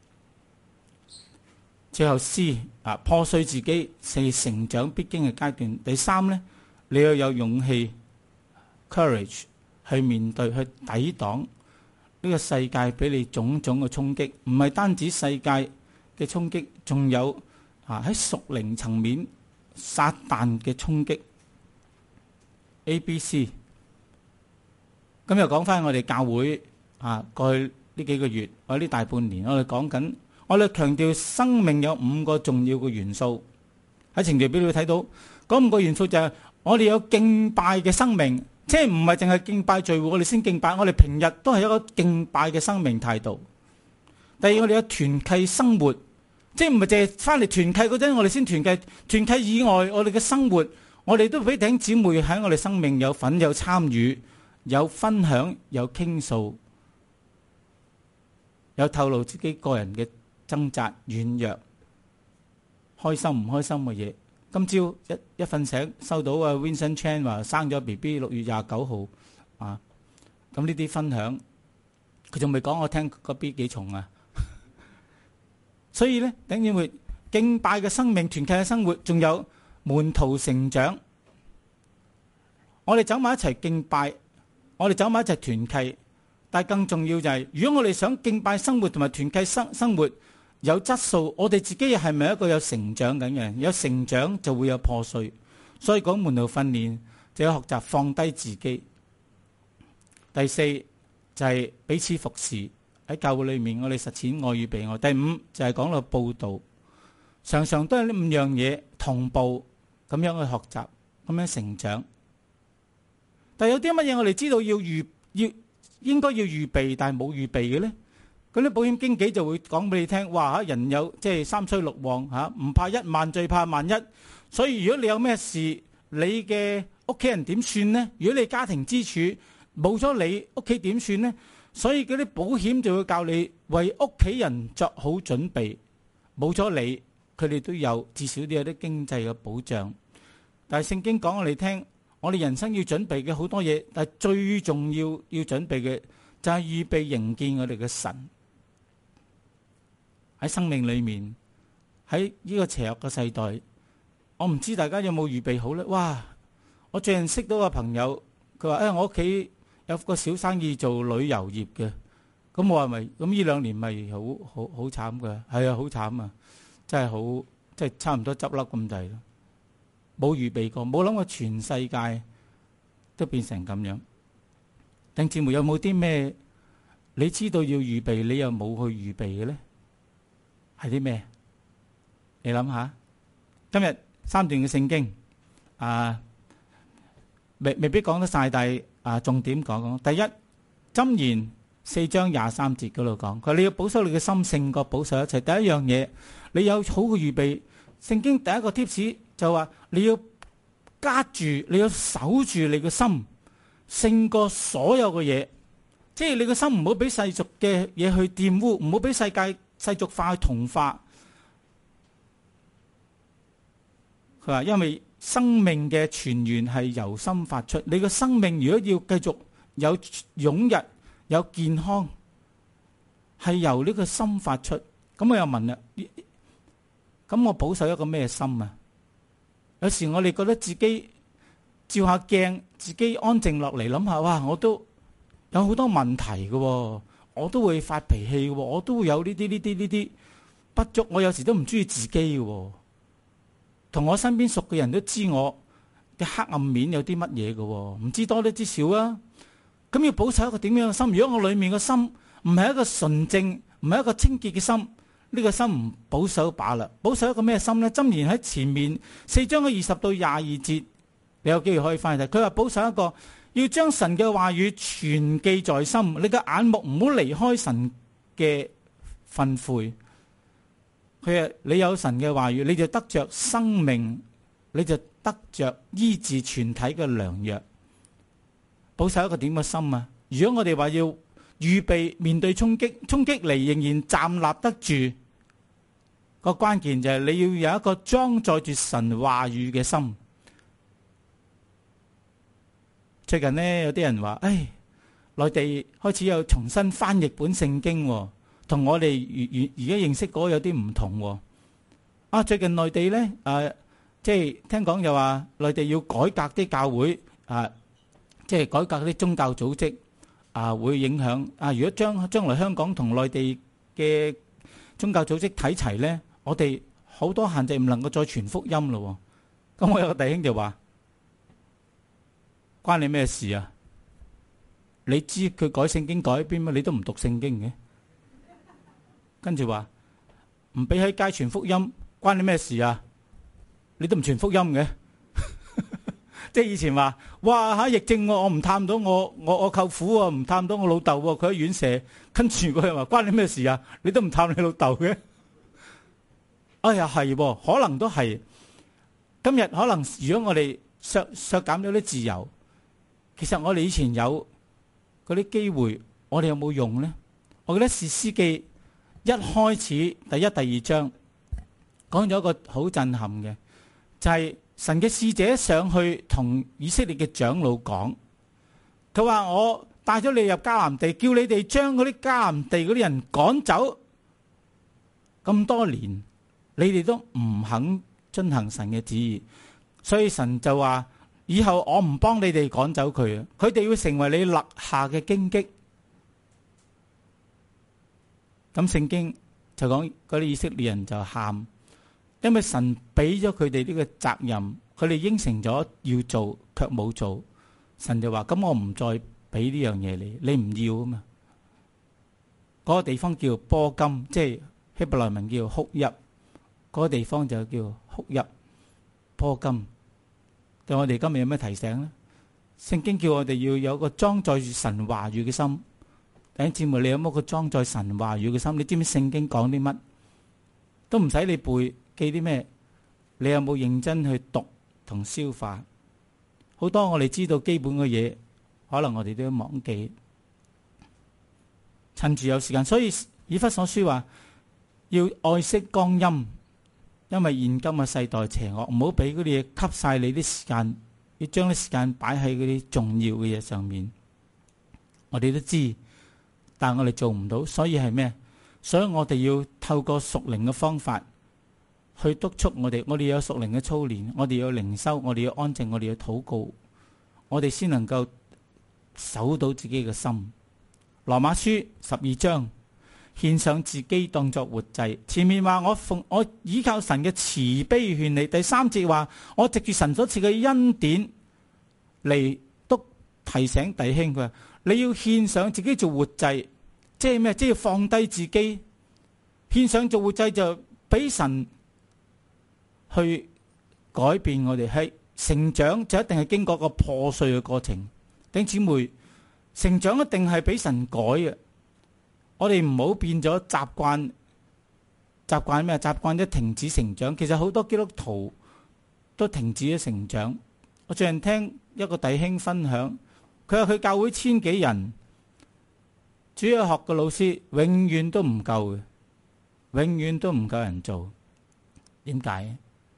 最後 C 啊，破碎自己係成長必經嘅階段。第三咧，你要有勇氣 courage 去面對，去抵擋呢個世界俾你種種嘅衝擊。唔係單止世界嘅衝擊，仲有啊喺屬靈層面撒旦嘅衝擊。A、B、C。咁又講翻我哋教會啊，過去呢幾個月或者呢大半年，我哋講緊，我哋強調生命有五個重要嘅元素。喺程序表你會睇到嗰五個元素就係我哋有敬拜嘅生命，即係唔係淨係敬拜聚會我哋先敬拜，我哋平日都係一個敬拜嘅生命態度。第二，我哋有團契生活，即係唔係淨係翻嚟團契嗰陣我哋先團契，團契以外我哋嘅生活，我哋都俾弟兄姊妹喺我哋生命有份有參與，有分享，有傾訴，有透露自己個人嘅掙扎、軟弱、開心唔開心嘅嘢。今朝一一瞓醒收到啊 Vincent Chan 話生咗 B B， 六月廿九號啊，咁呢啲分享佢仲未講我聽個 B 幾重啊。所以咧，等於會敬拜嘅生命、團契嘅生活，仲有門徒成長。我哋走埋一齊敬拜。我哋走埋一齊團契，但係更重要就係、是，如果我哋想敬拜生活同埋團契生生活有質素，我哋自己係咪一個有成長緊嘅人？有成長就會有破碎，所以講門徒訓練就要學習放低自己。第四就係、是、彼此服侍，喺教會裏面我哋實踐愛與被愛。第五就係講到佈道，常常都係呢五樣嘢同步咁樣去學習，咁樣成長。但係有啲乜嘢我哋知道要預要應該要預備，但係冇預備嘅咧？嗰啲保險經紀就會講俾你聽，哇！人有即係三衰六旺嚇，唔怕一萬，最怕萬一。所以如果你有咩事，你嘅屋企人點算呢？如果你家庭支柱冇咗你，屋企點算呢？所以嗰啲保險就會教你為屋企人作好準備。冇咗你，佢哋都有至少都有啲經濟嘅保障。但係聖經講我哋聽。我哋人生要準備嘅好多嘢，但係最重要要準備嘅就係預備迎見我哋嘅神。喺生命裏面，喺呢個邪惡嘅世代，我唔知大家有冇預備好呢？哇！我最近識到個朋友，佢話：誒，我屋企有個小生意做旅遊業嘅，咁我話咪咁呢兩年咪好好好慘㗎？係啊，好慘啊！真係好，即係差唔多執笠咁滯咯。冇預備過，冇諗過全世界都變成咁樣。弟兄姊妹有冇啲咩你知道要預備，你又冇去預備嘅咧？係啲咩？你諗下，今日三段嘅聖經啊，未未必講得晒，但係啊重點講講。第一，箴言四章廿三節嗰度講，佢話你要保守你嘅心勝過保守一切。第一樣嘢，你有好嘅預備。聖經第一個 tips 就話你要加住，你要守住你嘅心，勝過所有嘅嘢。即係你嘅心唔好俾世俗嘅嘢去玷污，唔好俾世界世俗化去同化。佢話因為生命嘅泉源係由心發出，你嘅生命如果要繼續有湧日有健康，係由呢個心發出。咁我又問啦，咁我保守一個咩心啊？有時我哋覺得自己照下鏡，自己安靜落嚟諗下，哇！我都有好多問題嘅，我都會發脾氣嘅，我都會有呢啲呢啲呢啲不足。我有時都唔中意自己嘅，同我身邊熟嘅人都知我嘅黑暗面有啲乜嘢嘅，唔知多啲知少啊。咁要保守一個點樣嘅心？如果我裏面嘅心唔係一個純正，唔係一個清潔嘅心，呢個心唔保守罷啦。保守一個咩心呢？箴言喺前面四章嘅二十到廿二節，你有機會可以翻去睇。佢話保守一個，要將神嘅話語存記在心，你嘅眼目唔好離開神嘅訓誨。佢話你有神嘅話語，你就得着生命，你就得着醫治全體嘅良藥。保守一個點嘅心啊？如果我哋話要預備面對衝擊，衝擊嚟仍然站立得住， 個關鍵就係你要有一個裝載住神話語嘅心。最近呢，有啲人話，誒，內地開始有重新翻譯本聖經，同我哋而而家認識嗰個有啲唔同。啊，最近內地呢，誒、呃，即係聽講又話內地要改革啲教會，啊，即係改革啲宗教組織，啊，會影響。啊，如果將將來香港同內地嘅宗教組織睇齊呢，我哋好多限制唔能夠再傳福音咯。咁我有個弟兄就話，關你咩事啊？你知佢改聖經改邊咩？你都唔讀聖經嘅。跟住話唔俾喺街傳福音，關你咩事啊？你都唔傳福音嘅。即係以前話，哇吓疫症我我唔探到我我我舅父啊，唔探到我老豆喎，佢喺院舍。跟住佢又話，關你咩事啊？你都唔探你老豆嘅。哎呀係，可能都係。今日可能如果我哋削削減咗啲自由，其實我哋以前有嗰啲機會，我哋有冇用呢？我覺得士師記一開始第一、第二章講咗一個好震撼嘅，就係神嘅使者上去同以色列嘅長老講，佢話我帶咗你入迦南地，叫你哋將嗰啲迦南地嗰啲人趕走。咁多年，你哋都唔肯遵行神嘅旨意，所以神就話，以後我唔幫你哋趕走佢，佢哋會成為你勒下嘅荊棘。咁聖經就講嗰啲以色列人就喊，因為神俾咗佢哋呢個責任，佢哋應承咗要做，卻冇做。神就話：咁我唔再俾呢樣嘢你，你唔要啊嘛。嗰個地方叫波金，即係希伯來文叫哭泣。嗰個地方就叫哭泣波金。對我哋今日有咩提醒呢？聖經叫我哋要有個裝載住神話語嘅心。弟兄姊妹，你有冇個裝載神話語嘅心？你知唔知聖經講啲乜？都唔使你背記啲咩？你有冇認真去讀同消化？好多我哋知道基本嘅嘢，可能我哋都要忘記。趁住有時間，所以以弗所書話要愛惜光陰，因為現今嘅世代邪惡，唔好俾嗰啲嘢吸晒你啲時間，要將啲時間擺喺嗰啲重要嘅嘢上面。我哋都知。但我哋做唔到，所以係咩？所以我哋要透過屬靈嘅方法去督促我哋。我哋有屬靈嘅操練，我哋要靈修，我哋要安靜，我哋要禱告，我哋先能夠守到自己嘅心。羅馬書十二章，獻上自己當作活祭。前面話我奉我依靠神嘅慈悲勸你。第三節話我藉住神所賜嘅恩典嚟都提醒弟兄，佢話你要獻上自己做活祭，即係咩？即係放低自己，獻上做活祭就俾神去改變我哋。係成長就一定係經過個破碎嘅過程。弟兄姊妹，成長一定係俾神改嘅。我哋唔好變咗習慣，習慣咩？習慣一停止成長。其實好多基督徒都停止咗成長。我最近聽一個弟兄分享。佢話佢教會千幾人，主日學嘅老師永遠都唔夠嘅，永遠都唔夠人做。點解？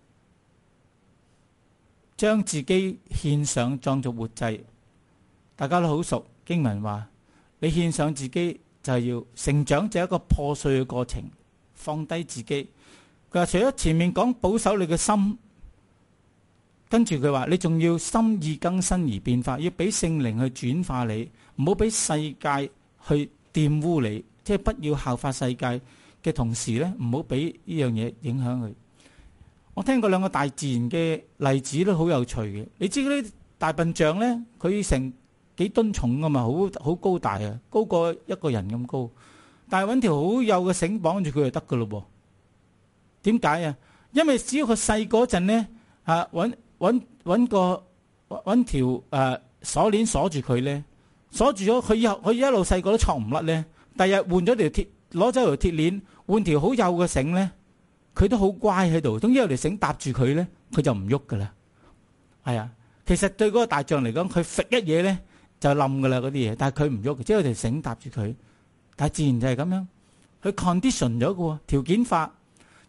將自己獻上當作活祭，大家都好熟。經文話：你獻上自己就係要成長，就係一個破碎嘅過程，放低自己。佢話除咗前面講保守你嘅心。跟住佢話，你仲要心意更新而變化，要俾聖靈去轉化你，唔好俾世界去玷污你，即係不要效法世界嘅同時呢，唔好俾呢樣嘢影響佢。我聽過兩個大自然嘅例子都好有趣嘅。你知嗰啲大笨象呢，佢成幾噸重噶嘛，好好高大啊，高過一個人咁高，但係揾條好幼嘅繩綁住佢就得噶咯噃。點解啊？因為只要佢細嗰陣呢，啊揾。揾揾個揾條誒、呃、鎖鏈鎖住佢咧，鎖住咗佢以後，佢一路細個都錯唔甩咧。第日換咗條鐵，攞走條鐵鏈，換條好幼嘅繩咧，佢都好乖喺度。總之有條繩搭住佢咧，佢就唔喐噶啦。係啊，其實對嗰個大象嚟講，佢揈一嘢咧就冧噶啦嗰啲嘢，但係佢唔喐，只有條繩搭住佢。但係自然就係咁樣，佢 condition 咗嘅喎，條件化。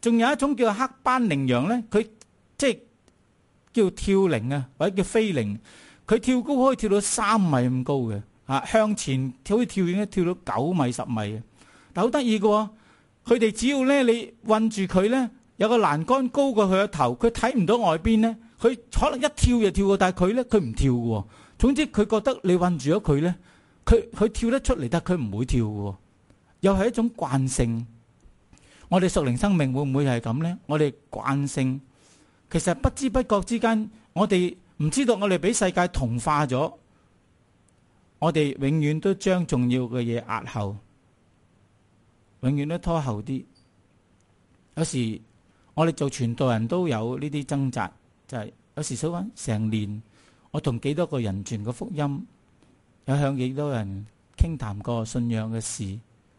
仲有一種叫黑斑羚羊咧，佢即係叫跳羚啊，或者叫飛羚，佢跳高可以跳到三米咁高嘅，啊向前可以跳遠跳到九米十米嘅。但好得意嘅喎，佢哋只要咧你韞住佢咧，有個欄杆高過佢個頭，佢睇唔到外邊咧，佢可能一跳就跳過，但係佢咧佢唔跳嘅喎。總之佢覺得你韞住咗佢咧，佢佢跳得出嚟，但係佢唔會跳嘅喎。又係一種慣性。我哋屬靈生命會唔會係咁呢？我哋慣性，其實不知不覺之間，我哋唔知道我哋俾世界同化咗，我哋永遠都將重要嘅嘢壓後，永遠都拖後啲。有時我哋做傳道人都有呢啲掙扎，就係、是、有時數翻成年，我同幾多個人傳過福音，有向幾多人傾談過信仰嘅事。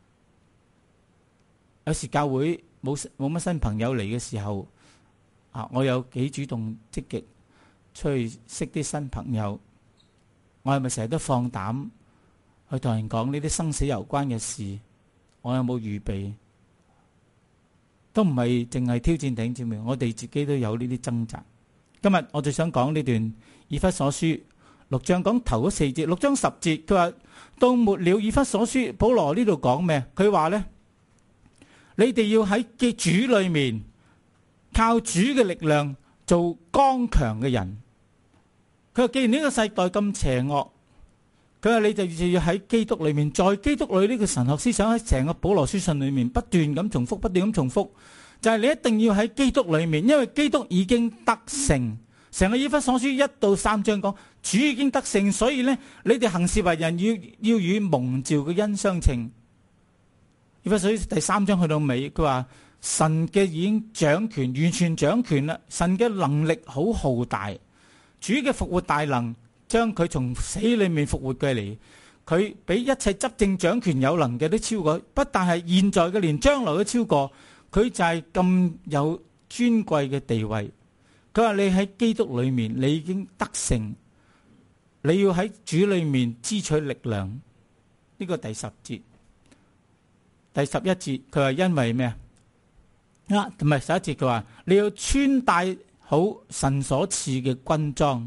有時教會冇冇乜新朋友嚟嘅時候，啊，我有幾主動積極出去識啲新朋友。我係咪成日都放膽去同人講呢啲生死有關嘅事？我有冇預備？都唔係淨係挑戰頂姊妹，我哋自己都有呢啲掙扎。今日我最想講呢段以弗所書六章，講頭嗰四節，六章十節，佢話到末了以弗所書，保羅呢度講咩？佢話呢。你哋要喺主裏面靠主嘅力量做剛強嘅人。佢話既然呢個世代咁邪惡，佢話你就要喺基督裏面，在基督裏呢個神學思想喺成個保羅書信裏面不斷咁重複，不斷咁重複，就係你一定要喺基督裏面，因為基督已經得勝。成個以弗所書一到三章講主已經得勝，所以呢，你哋行事為人要要與蒙召嘅恩相稱。以弗所書第三章去到尾，佢話神嘅已經掌權，完全掌權啦。神嘅能力好浩大，主嘅復活大能將佢從死裏面復活過嚟，佢比一切執政掌權有能嘅都超過，不但係現在嘅，連將來都超過。佢就係咁有尊貴嘅地位。佢話你喺基督裏面，你已經得勝，你要喺主裏面支取力量。呢、這個第十節。第十一節佢話因為咩啊？同埋十一節佢話你要穿戴好神所賜嘅軍裝。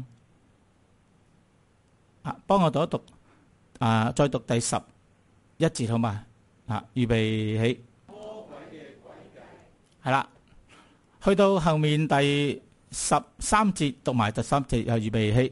啊，幫我讀一讀啊，再讀第十一節好嘛？啊，預備起。魔鬼嘅詭計係啦，去到後面第十三節讀埋第三節又預備起。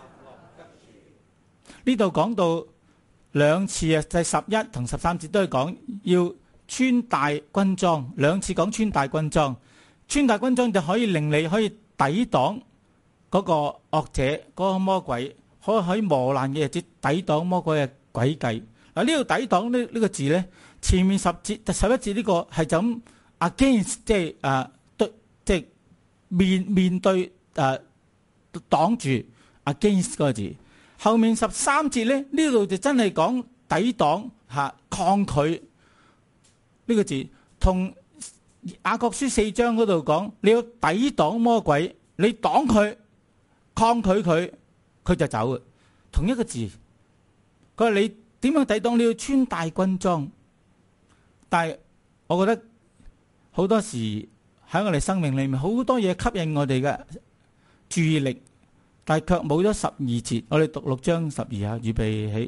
呢度講到。兩次啊，第十一同十三節都係講要穿戴軍裝，兩次講穿戴軍裝，穿戴軍裝就可以令你可以抵擋嗰個惡者，嗰、嗰個魔鬼，可以喺磨難嘅日子抵擋魔鬼嘅詭計。嗱，呢度抵擋呢呢個字咧，前面十節第十一節呢個係就咁 against，即係誒對，即係面面對誒擋住 against 嗰個字。後面十三節咧，呢度就真係講抵擋吓抗拒呢個字，同雅各書四章嗰度講你要抵擋魔鬼，你擋佢抗拒佢，佢就走嘅，同一個字。佢話你點樣抵擋？你要穿戴軍裝。但係我覺得好多時喺我哋生命裏面好多嘢吸引我哋嘅注意力。但係卻冇咗十二節，我哋讀六章十二下，預備起。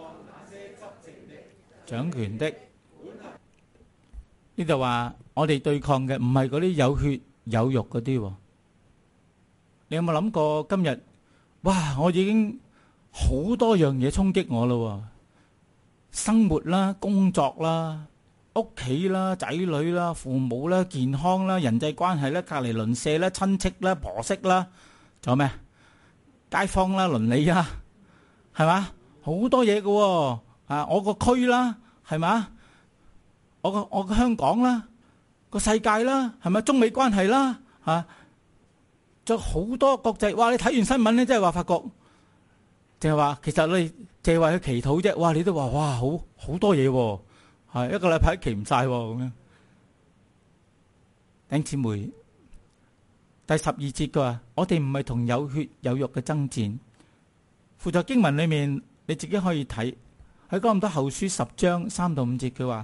掌權的呢度話，我哋對抗嘅唔係嗰啲有血有肉嗰啲。你有冇諗過今日？哇！我已經好多樣嘢衝擊我咯，生活啦、工作啦、屋企啦、仔女啦、父母啦、健康啦、人際關係啦、隔籬鄰舍啦、親戚啦、婆媳啦，仲有咩？街坊啦、鄰里啊，係嘛？好多嘢嘅啊！我個區啦，係嘛？我個我個香港啦，個世界啦，係咪？中美關係啦，啊，仲好多國際。哇！你睇完新聞咧，即係話發覺，淨係話其實你淨係話去祈禱啫。哇！你都話哇，好好多嘢喎，係一個禮拜都祈唔晒喎咁樣。弟兄姊妹。第十二節佢話：我哋唔係同有血有肉嘅爭戰。附在經文裏面，你自己可以睇喺哥林多後書十章三到五節，佢話：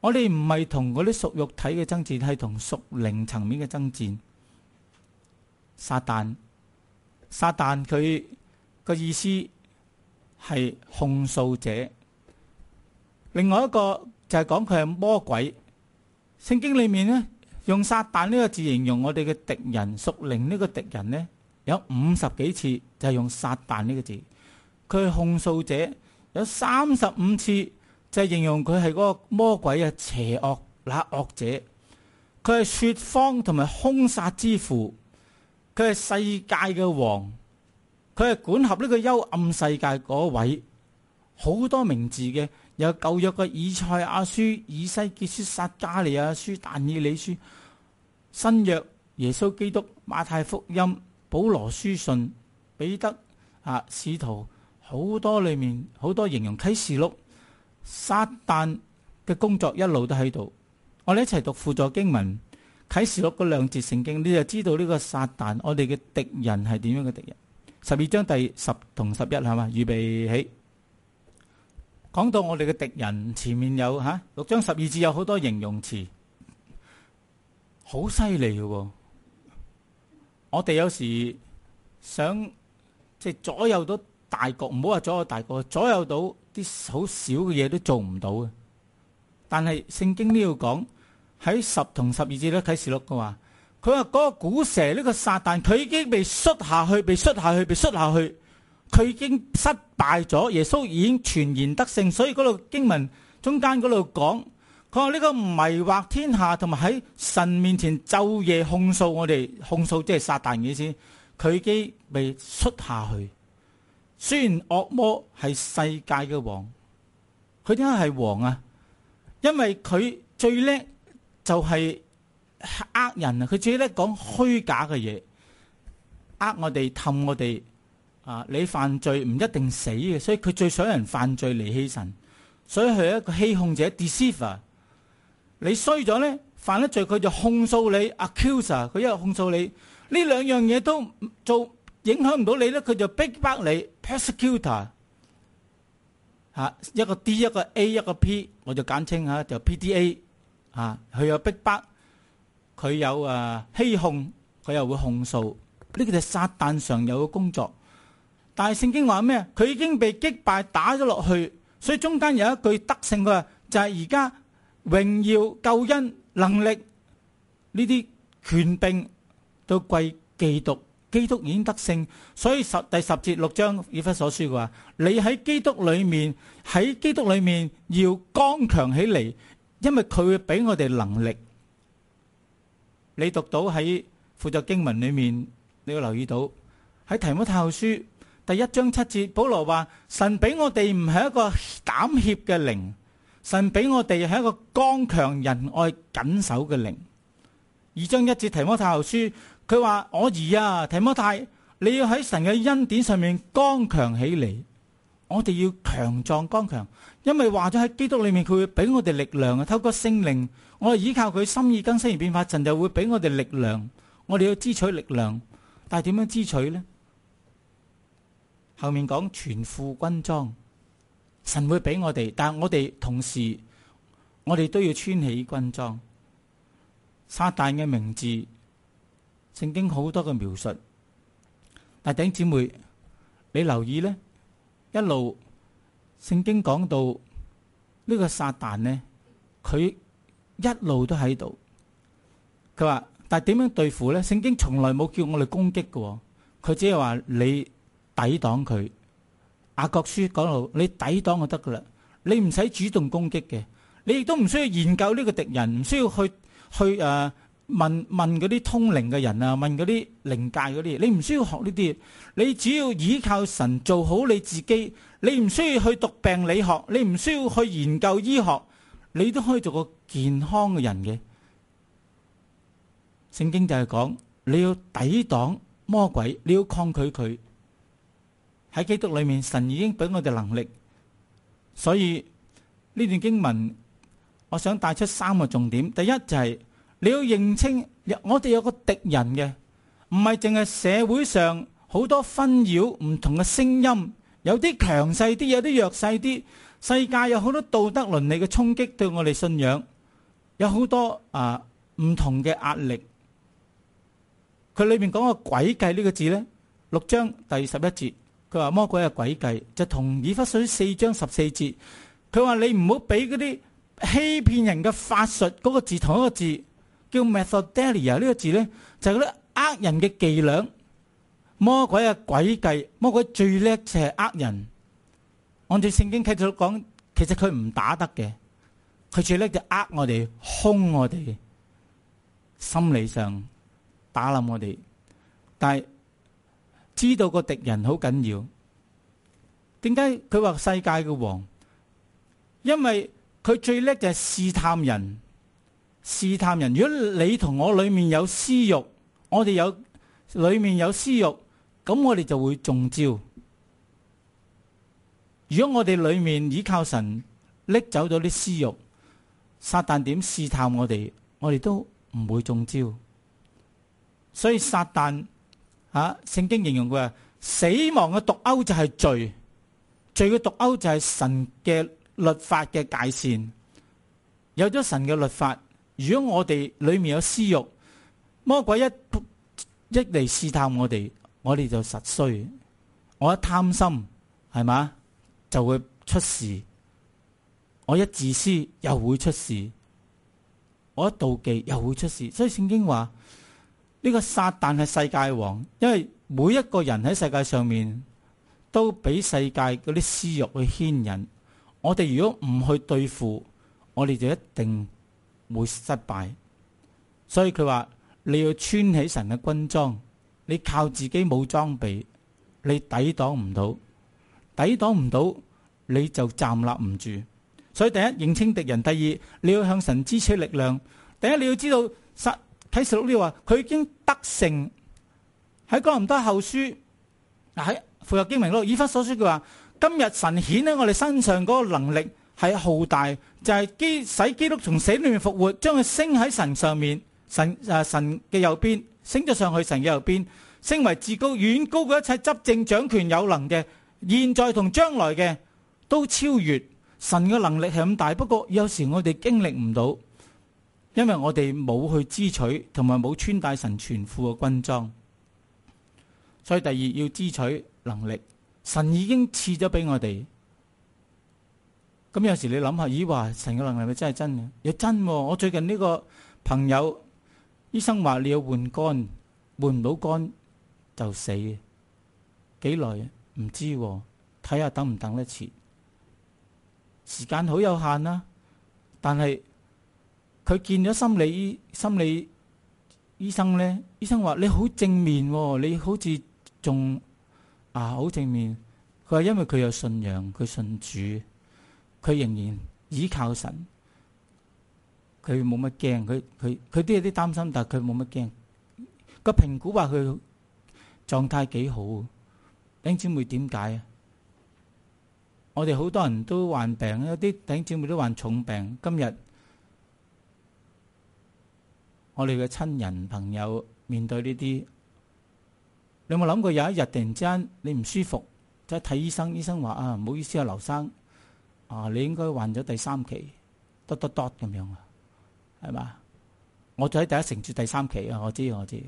我哋唔係同嗰啲屬肉體嘅爭戰，係同屬靈層面嘅爭戰。撒旦，撒旦佢個意思係控訴者。另外一個就係講佢係魔鬼。聖經裏面呢，用撒旦呢個字形容我哋嘅敵人，屬靈呢個敵人呢，有五十幾次就係用撒旦呢個字。佢係控訴者，有三十五次就係形容佢係嗰個魔鬼啊，邪惡那惡者。佢係說謊同埋兇殺之父，佢係世界嘅王，佢係管轄呢個幽暗世界嗰位。好多名字嘅，有舊約嘅以賽亞書、以西結書、撒迦利亞書、但以理書，新約耶穌基督、馬太福音、保羅書信、彼得啊使徒，好多裏面好多形容。啟示錄，撒旦嘅工作一路都喺度。我哋一齊讀輔助經文啟示錄嗰兩節聖經，你就知道呢個撒旦我哋嘅敵人係點樣嘅敵人。十二章第十同十一係嘛？預備起。講到我哋嘅敵人，前面有吓六章十二節有好多形容詞，好犀利嘅。我哋有時想即係左右到大局，唔好話左右大局，左右到啲好少嘅嘢都做唔到嘅。但係聖經呢度講喺十同十二節咧，啟示錄嘅話，佢話嗰個古蛇呢個撒旦，佢已經被摔下去，被摔下去，被摔下去。佢已經失敗咗，耶穌已經全然得勝，所以嗰度經文中間嗰度講，佢話呢個迷惑天下，同埋喺神面前晝夜控訴我哋，控訴即係撒旦嘅意思，佢已經被摔下去。雖然惡魔係世界嘅王，佢點解係王啊？因為佢最叻就係呃人啊，佢最叻講虛假嘅嘢，呃我哋，氹我哋。啊！你犯罪唔一定死嘅，所以佢最想人犯罪離棄神，所以佢係一個欺哄者 deceiver。你衰咗咧，犯咗罪佢就控訴你 accuser， 佢一路控訴你，呢兩樣嘢都做影響唔到你咧，佢就逼迫你 persecutor。吓，一個 D 一個 A 一個 P， 我就簡稱吓就 P D A。啊，佢有逼迫，佢有啊欺哄，佢又會控訴，呢個就係撒旦常有嘅工作。但係聖經話咩？佢已經被擊敗打咗落去，所以中間有一句得勝，佢話就係而家榮耀、救恩、能力呢啲權柄都歸基督，基督已經得勝。所以十第十節六章以弗所書嘅話，你喺基督裏面，喺基督裏面要剛強起嚟，因為佢會俾我哋能力。你讀到喺輔助經文裏面，你要留意到喺提摩太後書第一章七節，保羅話神俾我哋唔係一個膽怯嘅靈，神俾我哋係一個剛強仁愛謹守嘅靈。二章一節提摩太後書，佢話我兒啊，提摩太，你要喺神嘅恩典上面剛強起嚟。我哋要強壯剛強，因為話咗喺基督裏面，佢會俾我哋力量啊。透過聖靈，我哋依靠佢心意更新而變化，神就會俾我哋力量。我哋要支取力量，但係點樣支取呢？後面講全副軍裝，神會俾我哋，但係我哋同時，我哋都要穿起軍裝。撒旦嘅名字，聖經好多嘅描述。但弟兄姊妹，你留意呢，一路聖經講到呢個撒旦呢，佢一路都喺度。佢話，但係點樣對付呢？聖經從來冇叫我哋攻擊嘅，佢只係話你抵擋佢。雅各書講到你抵擋就得噶啦，你唔使主動攻擊嘅，你亦都唔需要研究呢個敵人，唔需要去去誒、呃、問問嗰啲通靈嘅人啊，問嗰啲靈界嗰啲，你唔需要學呢啲，你只要依靠神做好你自己，你唔需要去讀病理學，你唔需要去研究醫學，你都可以做個健康嘅人嘅。聖經就係講你要抵擋魔鬼，你要抗拒佢。喺基督裏面，神已經俾我哋能力，所以呢段經文，我想帶出三個重點。第一就係你要認清，我哋有個敵人嘅，唔係淨係社會上好多紛擾唔同嘅聲音，有啲強勢啲，有啲弱勢啲，世界有好多道德倫理嘅衝擊對我哋信仰。 有好多啊唔同嘅壓力。佢裏面講個詭計呢個字呢，六章第十一節，佢話魔鬼嘅詭計就同以弗所書四章十四節，佢話你唔好俾嗰啲欺騙人嘅法術嗰個字同一個字，叫 methodelia 呢個字呢，就係嗰啲呃人嘅伎倆。魔鬼嘅詭計，魔鬼最叻就係呃人。按照聖經繼續講，其實佢唔打得嘅，佢最叻就呃我哋，兇我哋，心理上打冧我哋。但係知道個敵人好緊要。點解佢話世界嘅王？因為佢最叻就係試探人，試探人。如果你同我裏面有私欲，我哋有裏面有私欲，咁我哋就會中招。如果我哋裏面依靠神拎走咗啲私欲，撒旦點試探我哋，我哋都唔會中招。所以撒旦啊，聖經形容佢話死亡嘅毒鈎就係罪，罪嘅毒鈎就係神嘅律法嘅界線。有咗神嘅律法，如果我哋裏面有私欲，魔鬼一一嚟試探我哋，我哋就實衰。我一貪心，係嘛，就會出事。我一自私又會出事，我一妒忌又會出事。所以聖經話呢個撒旦係世界王，因為每一個人喺世界上面都俾世界嗰啲私欲去牽引。我哋如果唔去對付，我哋就一定會失敗。所以佢話你要穿起神嘅軍裝，你靠自己冇裝備，你抵擋唔到，抵擋唔到你就站立唔住。所以第一，認清敵人；第二，你要向神支取力量。第一，你要知道撒啟示錄呢話佢已經得勝。喺哥林多後書嗱，喺附有經文嗰度以弗所書佢話今日神顯喺我哋身上嗰個能力係浩大，就係、是、基使基督從死裏面復活，將佢升喺神上面，神誒、啊、神嘅右邊，升咗上去神嘅右邊，升為至高，遠高過一切執政掌權有能嘅，現在同將來嘅都超越。神嘅能力係咁大，不過有時我哋經歷唔到，因為我哋冇去支取，同埋冇穿戴神全副嘅軍裝。所以第二要支取能力，神已經賜咗俾我哋。咁有時你諗下，咦話神嘅能力係咪真係真嘅？又真、哦，我最近呢個朋友醫生話你要換肝，換唔到肝就死，幾耐唔知，睇下等唔等得切。時間好有限啦、啊，但係佢見咗心理醫心理醫生咧，醫生話你好正面、哦，你好似仲啊好正面。佢話因為佢有信仰，佢信主，佢仍然依靠神，佢冇乜驚，佢佢佢都有啲擔心，但係佢冇乜驚。個評估話佢狀態幾好，弟兄姊妹點解啊？我哋好多人都患病，有啲弟兄姊妹都患重病。今日我哋嘅親人朋友面對呢啲，你有冇諗過有一日突然之間你唔舒服，就睇醫生，醫生話啊唔好意思啊，劉生啊，你應該患咗第三期，得得得咁樣啊，係嘛？我就喺第一城住第三期啊，我知我知，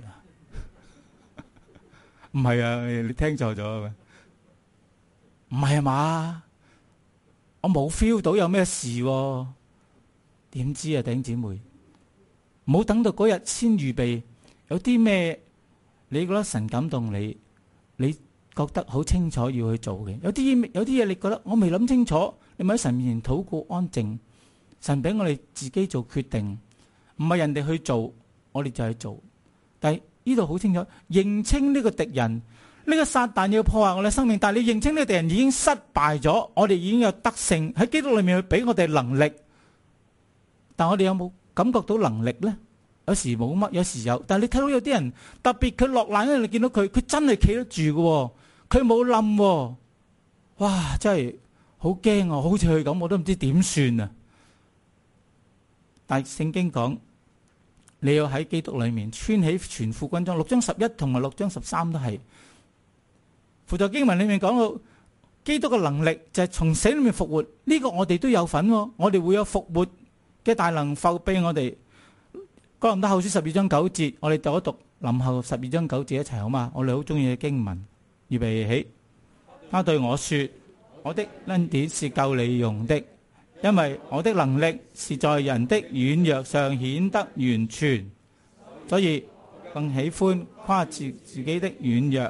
唔係啊，你聽錯咗啊，唔係啊嘛？我冇 feel 到有咩事喎，點知啊，弟兄姊妹，唔好等到嗰日先預備。有啲咩你覺得神感動你，你覺得好清楚要去做嘅，有啲有啲嘢你覺得我未諗清楚，你咪喺神面前禱告安靜，神俾我哋自己做決定，唔係人哋去做，我哋就去做。但係呢度好清楚，認清呢個敵人。呢個撒旦要破壞我哋生命，但係你認清呢個敵人已經失敗咗，我哋已經有得勝喺基督裏面去俾我哋能力。但我哋有冇感覺到能力呢？有時冇乜，有時有。但係你睇到有啲人特別佢落難嗰陣，你見到佢，佢真係企得住嘅，佢冇冧。哇！真係好驚啊，好似佢咁，我都唔知點算啊！但係聖經講，你要喺基督裏面穿起全副軍裝。六章十一同埋六章十三都係。輔助經文裏面講到基督嘅能力就係從死裏面復活，呢、這個我哋都有份、哦，我哋會有復活嘅大能覆庇我哋。哥林多後書十二章九節，我哋讀一讀林後十二章九節一齊好嘛？我哋好中意嘅經文，預備起。他對我說：我的恩典是夠你用的，因為我的能力是在人的軟弱上顯得完全，所以更喜歡誇自自己的軟弱，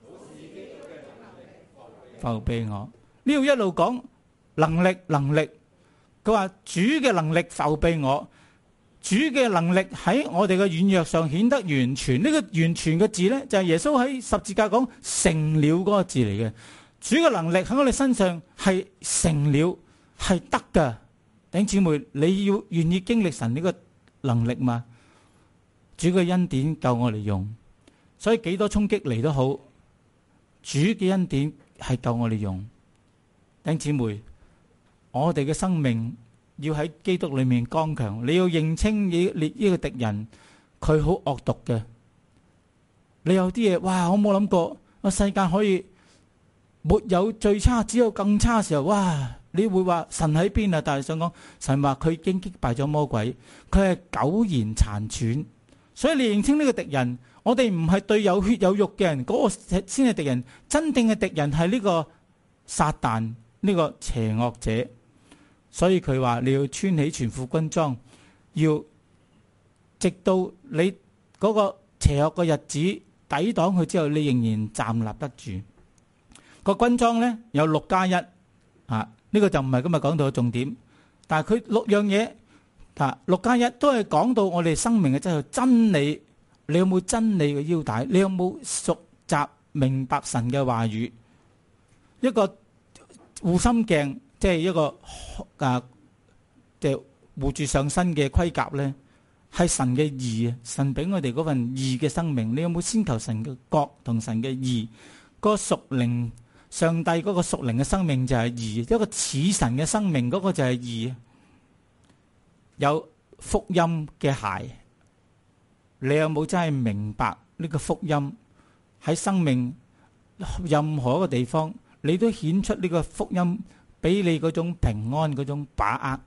覆庇我。呢度一路講能力，能力。佢話主嘅能力覆庇我，主嘅能力喺我哋嘅軟弱上顯得完全。呢個完全嘅字呢，就係耶穌喺十字架講成了嗰個字嚟嘅。主嘅能力喺我哋身上係成了，係得噶。弟兄姊妹，你要願意經歷神呢個能力嘛？主嘅恩典夠我哋用，所以幾多衝擊嚟都好，主嘅恩典係夠我哋用。弟兄姊妹，我哋嘅生命要喺基督裏面剛強。你要認清呢呢呢個敵人，佢好惡毒嘅。你有啲嘢，哇！我冇諗過個世界可以沒有最差，只有更差嘅時候，哇！你會話神喺邊啊？但係想講神話佢已經擊敗咗魔鬼，佢係苟延殘喘。所以你認清呢個敵人，我哋唔係對有血有肉嘅人，嗰個先係敵人。真正嘅敵人係呢個撒旦，呢個邪惡者。所以佢話你要穿起全副軍裝，要直到你嗰個邪惡嘅日子抵擋佢之後，你仍然站立得住。個軍裝呢有六加一啊，呢個就唔係今日講到嘅重點，但係佢六樣嘢啊，六加一都係講到我哋生命嘅真係真理。你有冇真理嘅腰帶？你有冇熟習明白神嘅話語？一個護心鏡，即係一個啊，即係護住上身嘅盔甲咧，係神嘅義啊！神俾我哋嗰份義嘅生命，你有冇先求神嘅國同神嘅義？嗰個屬靈上帝嗰個屬靈嘅生命就係義，一個似神嘅生命嗰個就係義。有福音嘅鞋，你有冇真係明白呢個福音喺生命任何一個地方，你都顯出呢個福音俾你嗰種平安，嗰種把握。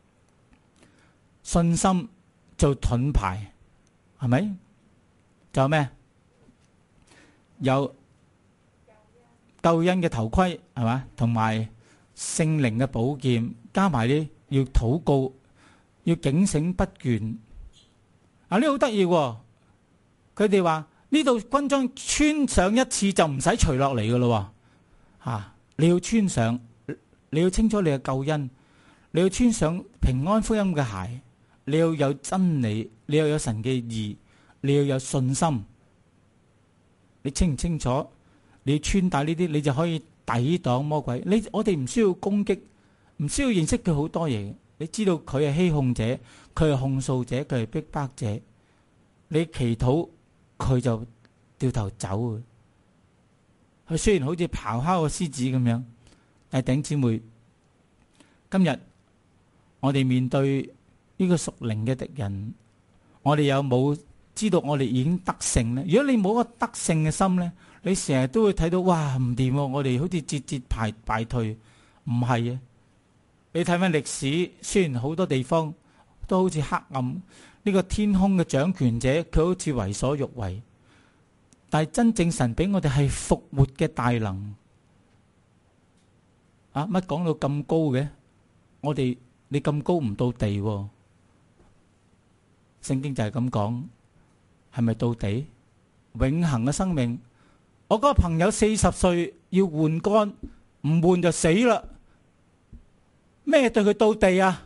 信心做盾牌，係咪？仲有咩？有救恩嘅頭盔，係嘛？同埋聖靈嘅寶劍，加埋啲要禱告，要警醒不倦。啊，呢好得意喎！佢哋話呢度軍裝穿上一次就唔使除落嚟噶咯。吓，你要穿上，你要清楚你嘅救恩，你要穿上平安福音嘅鞋，你要有真理，你要有神嘅義，你要有信心。你清唔清楚？你穿戴呢啲，你就可以抵擋魔鬼。你我哋唔需要攻擊，唔需要認識佢好多嘢。你知道佢係欺哄者，佢係控訴者，佢係逼迫者。你祈禱，佢就掉頭走。佢雖然好似咆哮嘅獅子咁樣，但係弟兄姊妹，今日我哋面對呢個屬靈嘅敵人，我哋有冇知道我哋已經得勝呢？如果你冇個得勝嘅心呢，你成日都會睇到哇唔掂，我哋好似節節敗敗退。唔係啊！你睇翻歷史，雖然好多地方都好似黑暗，呢個天空嘅掌權者佢好似為所欲為，但係真正神俾我哋係復活嘅大能。啊，乜講到咁高嘅？我哋你咁高唔到地喎。聖經就係咁講，係咪到地？永恆嘅生命。我嗰個朋友四十歲要換肝，唔換就死啦。咩對佢到地啊？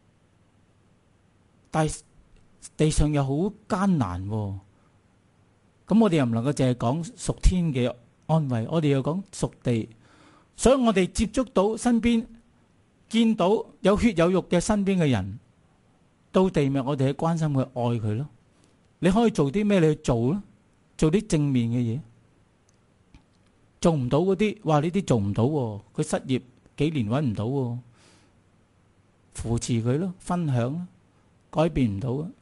但係地上又好艱難喎。咁我哋又唔能夠淨係講屬天嘅安慰，我哋又講屬地。所以我哋接觸到身邊，見到有血有肉嘅身邊嘅人，到地咪我哋去關心佢、愛佢咯。你可以做啲咩？你去做咯，做啲正面嘅嘢。做唔到嗰啲，哇！呢啲做唔到喎，佢失業幾年搵唔到喎，扶持佢咯，分享咯，改變唔到啊，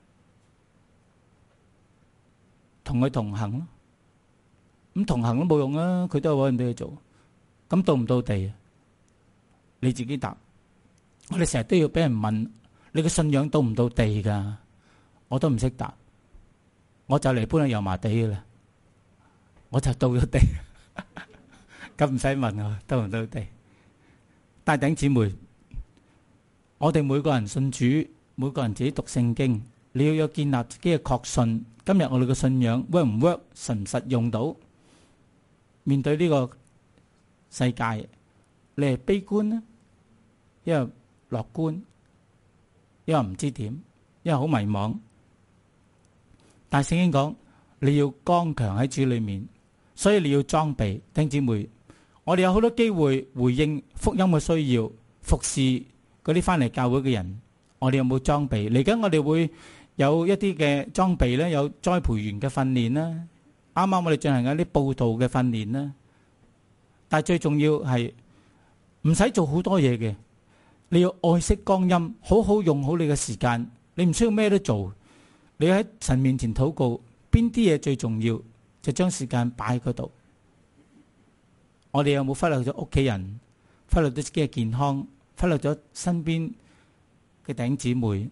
同佢同行咯。咁同行都冇用啊，佢都係搵人俾佢做。咁到唔到地啊？你自己答。我哋成日都要俾人問， 你嘅信仰到唔到地噶？我都唔識答。我就嚟搬去油麻地嘅啦，我就到咗地，咁唔使問我到唔到地。但係弟兄姊妹，我哋每個人信主，每個人自己讀聖經，你要有建立自己嘅確信。今日我哋嘅信仰 work 唔 work，實唔實用到？面對呢個世界，你係悲觀呢？因為樂觀，因為唔知點，因為好迷茫。但係聖經講，你要剛強喺主裏面，所以你要裝備。弟兄姊妹，我哋有好多機會回應福音嘅需要，服侍嗰啲翻嚟教會嘅人。我哋有冇裝備？嚟緊我哋會有一啲嘅裝備咧，有栽培員嘅訓練啦。啱啱我哋進行緊啲佈道嘅訓練啦。但係最重要係唔使做好多嘢嘅，你要愛惜光陰，好好用好你嘅時間。你唔需要咩都做。你喺神面前禱告，邊啲嘢最重要，就將時間擺喺嗰度。我哋有冇忽略咗屋企人，忽略咗自己嘅健康，忽略咗身邊嘅弟兄姊妹？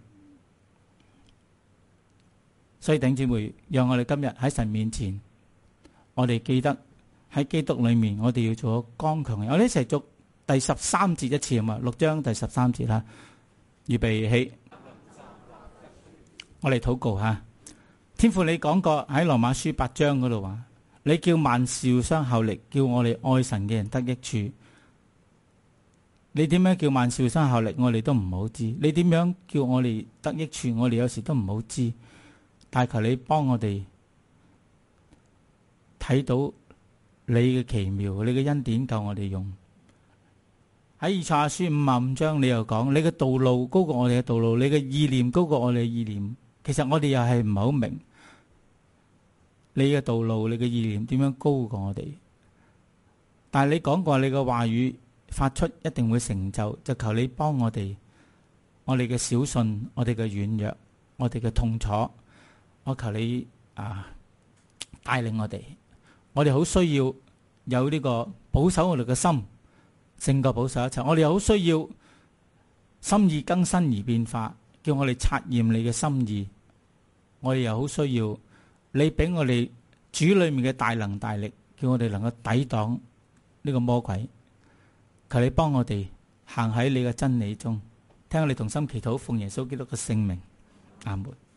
所以弟兄姊妹，讓我哋今日喺神面前，我哋記得喺基督裏面，我哋要做剛強嘅。我哋一齊讀第十三節一次啊嘛，六章第十三節啦，預備起。我哋禱告吓，天父，你講過喺羅馬書八章嗰度話，你叫萬事相效力，叫我哋愛神嘅人得益處。你點樣叫萬事相效力，我哋都唔好知。你點樣叫我哋得益處，我哋有時都唔好知。但求你幫我哋睇到你嘅奇妙，你嘅恩典夠我哋用。喺以賽亞書五十五章，你又講你嘅道路高過我哋嘅道路，你嘅意念高過我哋嘅意念。其實我哋又係唔係好明你嘅道路，你嘅意念點樣高過我哋？但係你講過你嘅話語發出一定會成就，就求你幫我哋，我哋嘅小信，我哋嘅軟弱，我哋嘅痛楚，我求你啊帶領我哋。我哋好需要有呢個保守我哋嘅心，勝過保守一切。我哋又好需要心意更新而變化，叫我哋察驗你嘅心意。我哋又好需要你俾我哋主裏面嘅大能大力，叫我哋能夠抵擋呢個魔鬼。求你幫我哋行喺你嘅真理中，聽我哋同心祈禱，奉耶穌基督嘅聖名，阿門。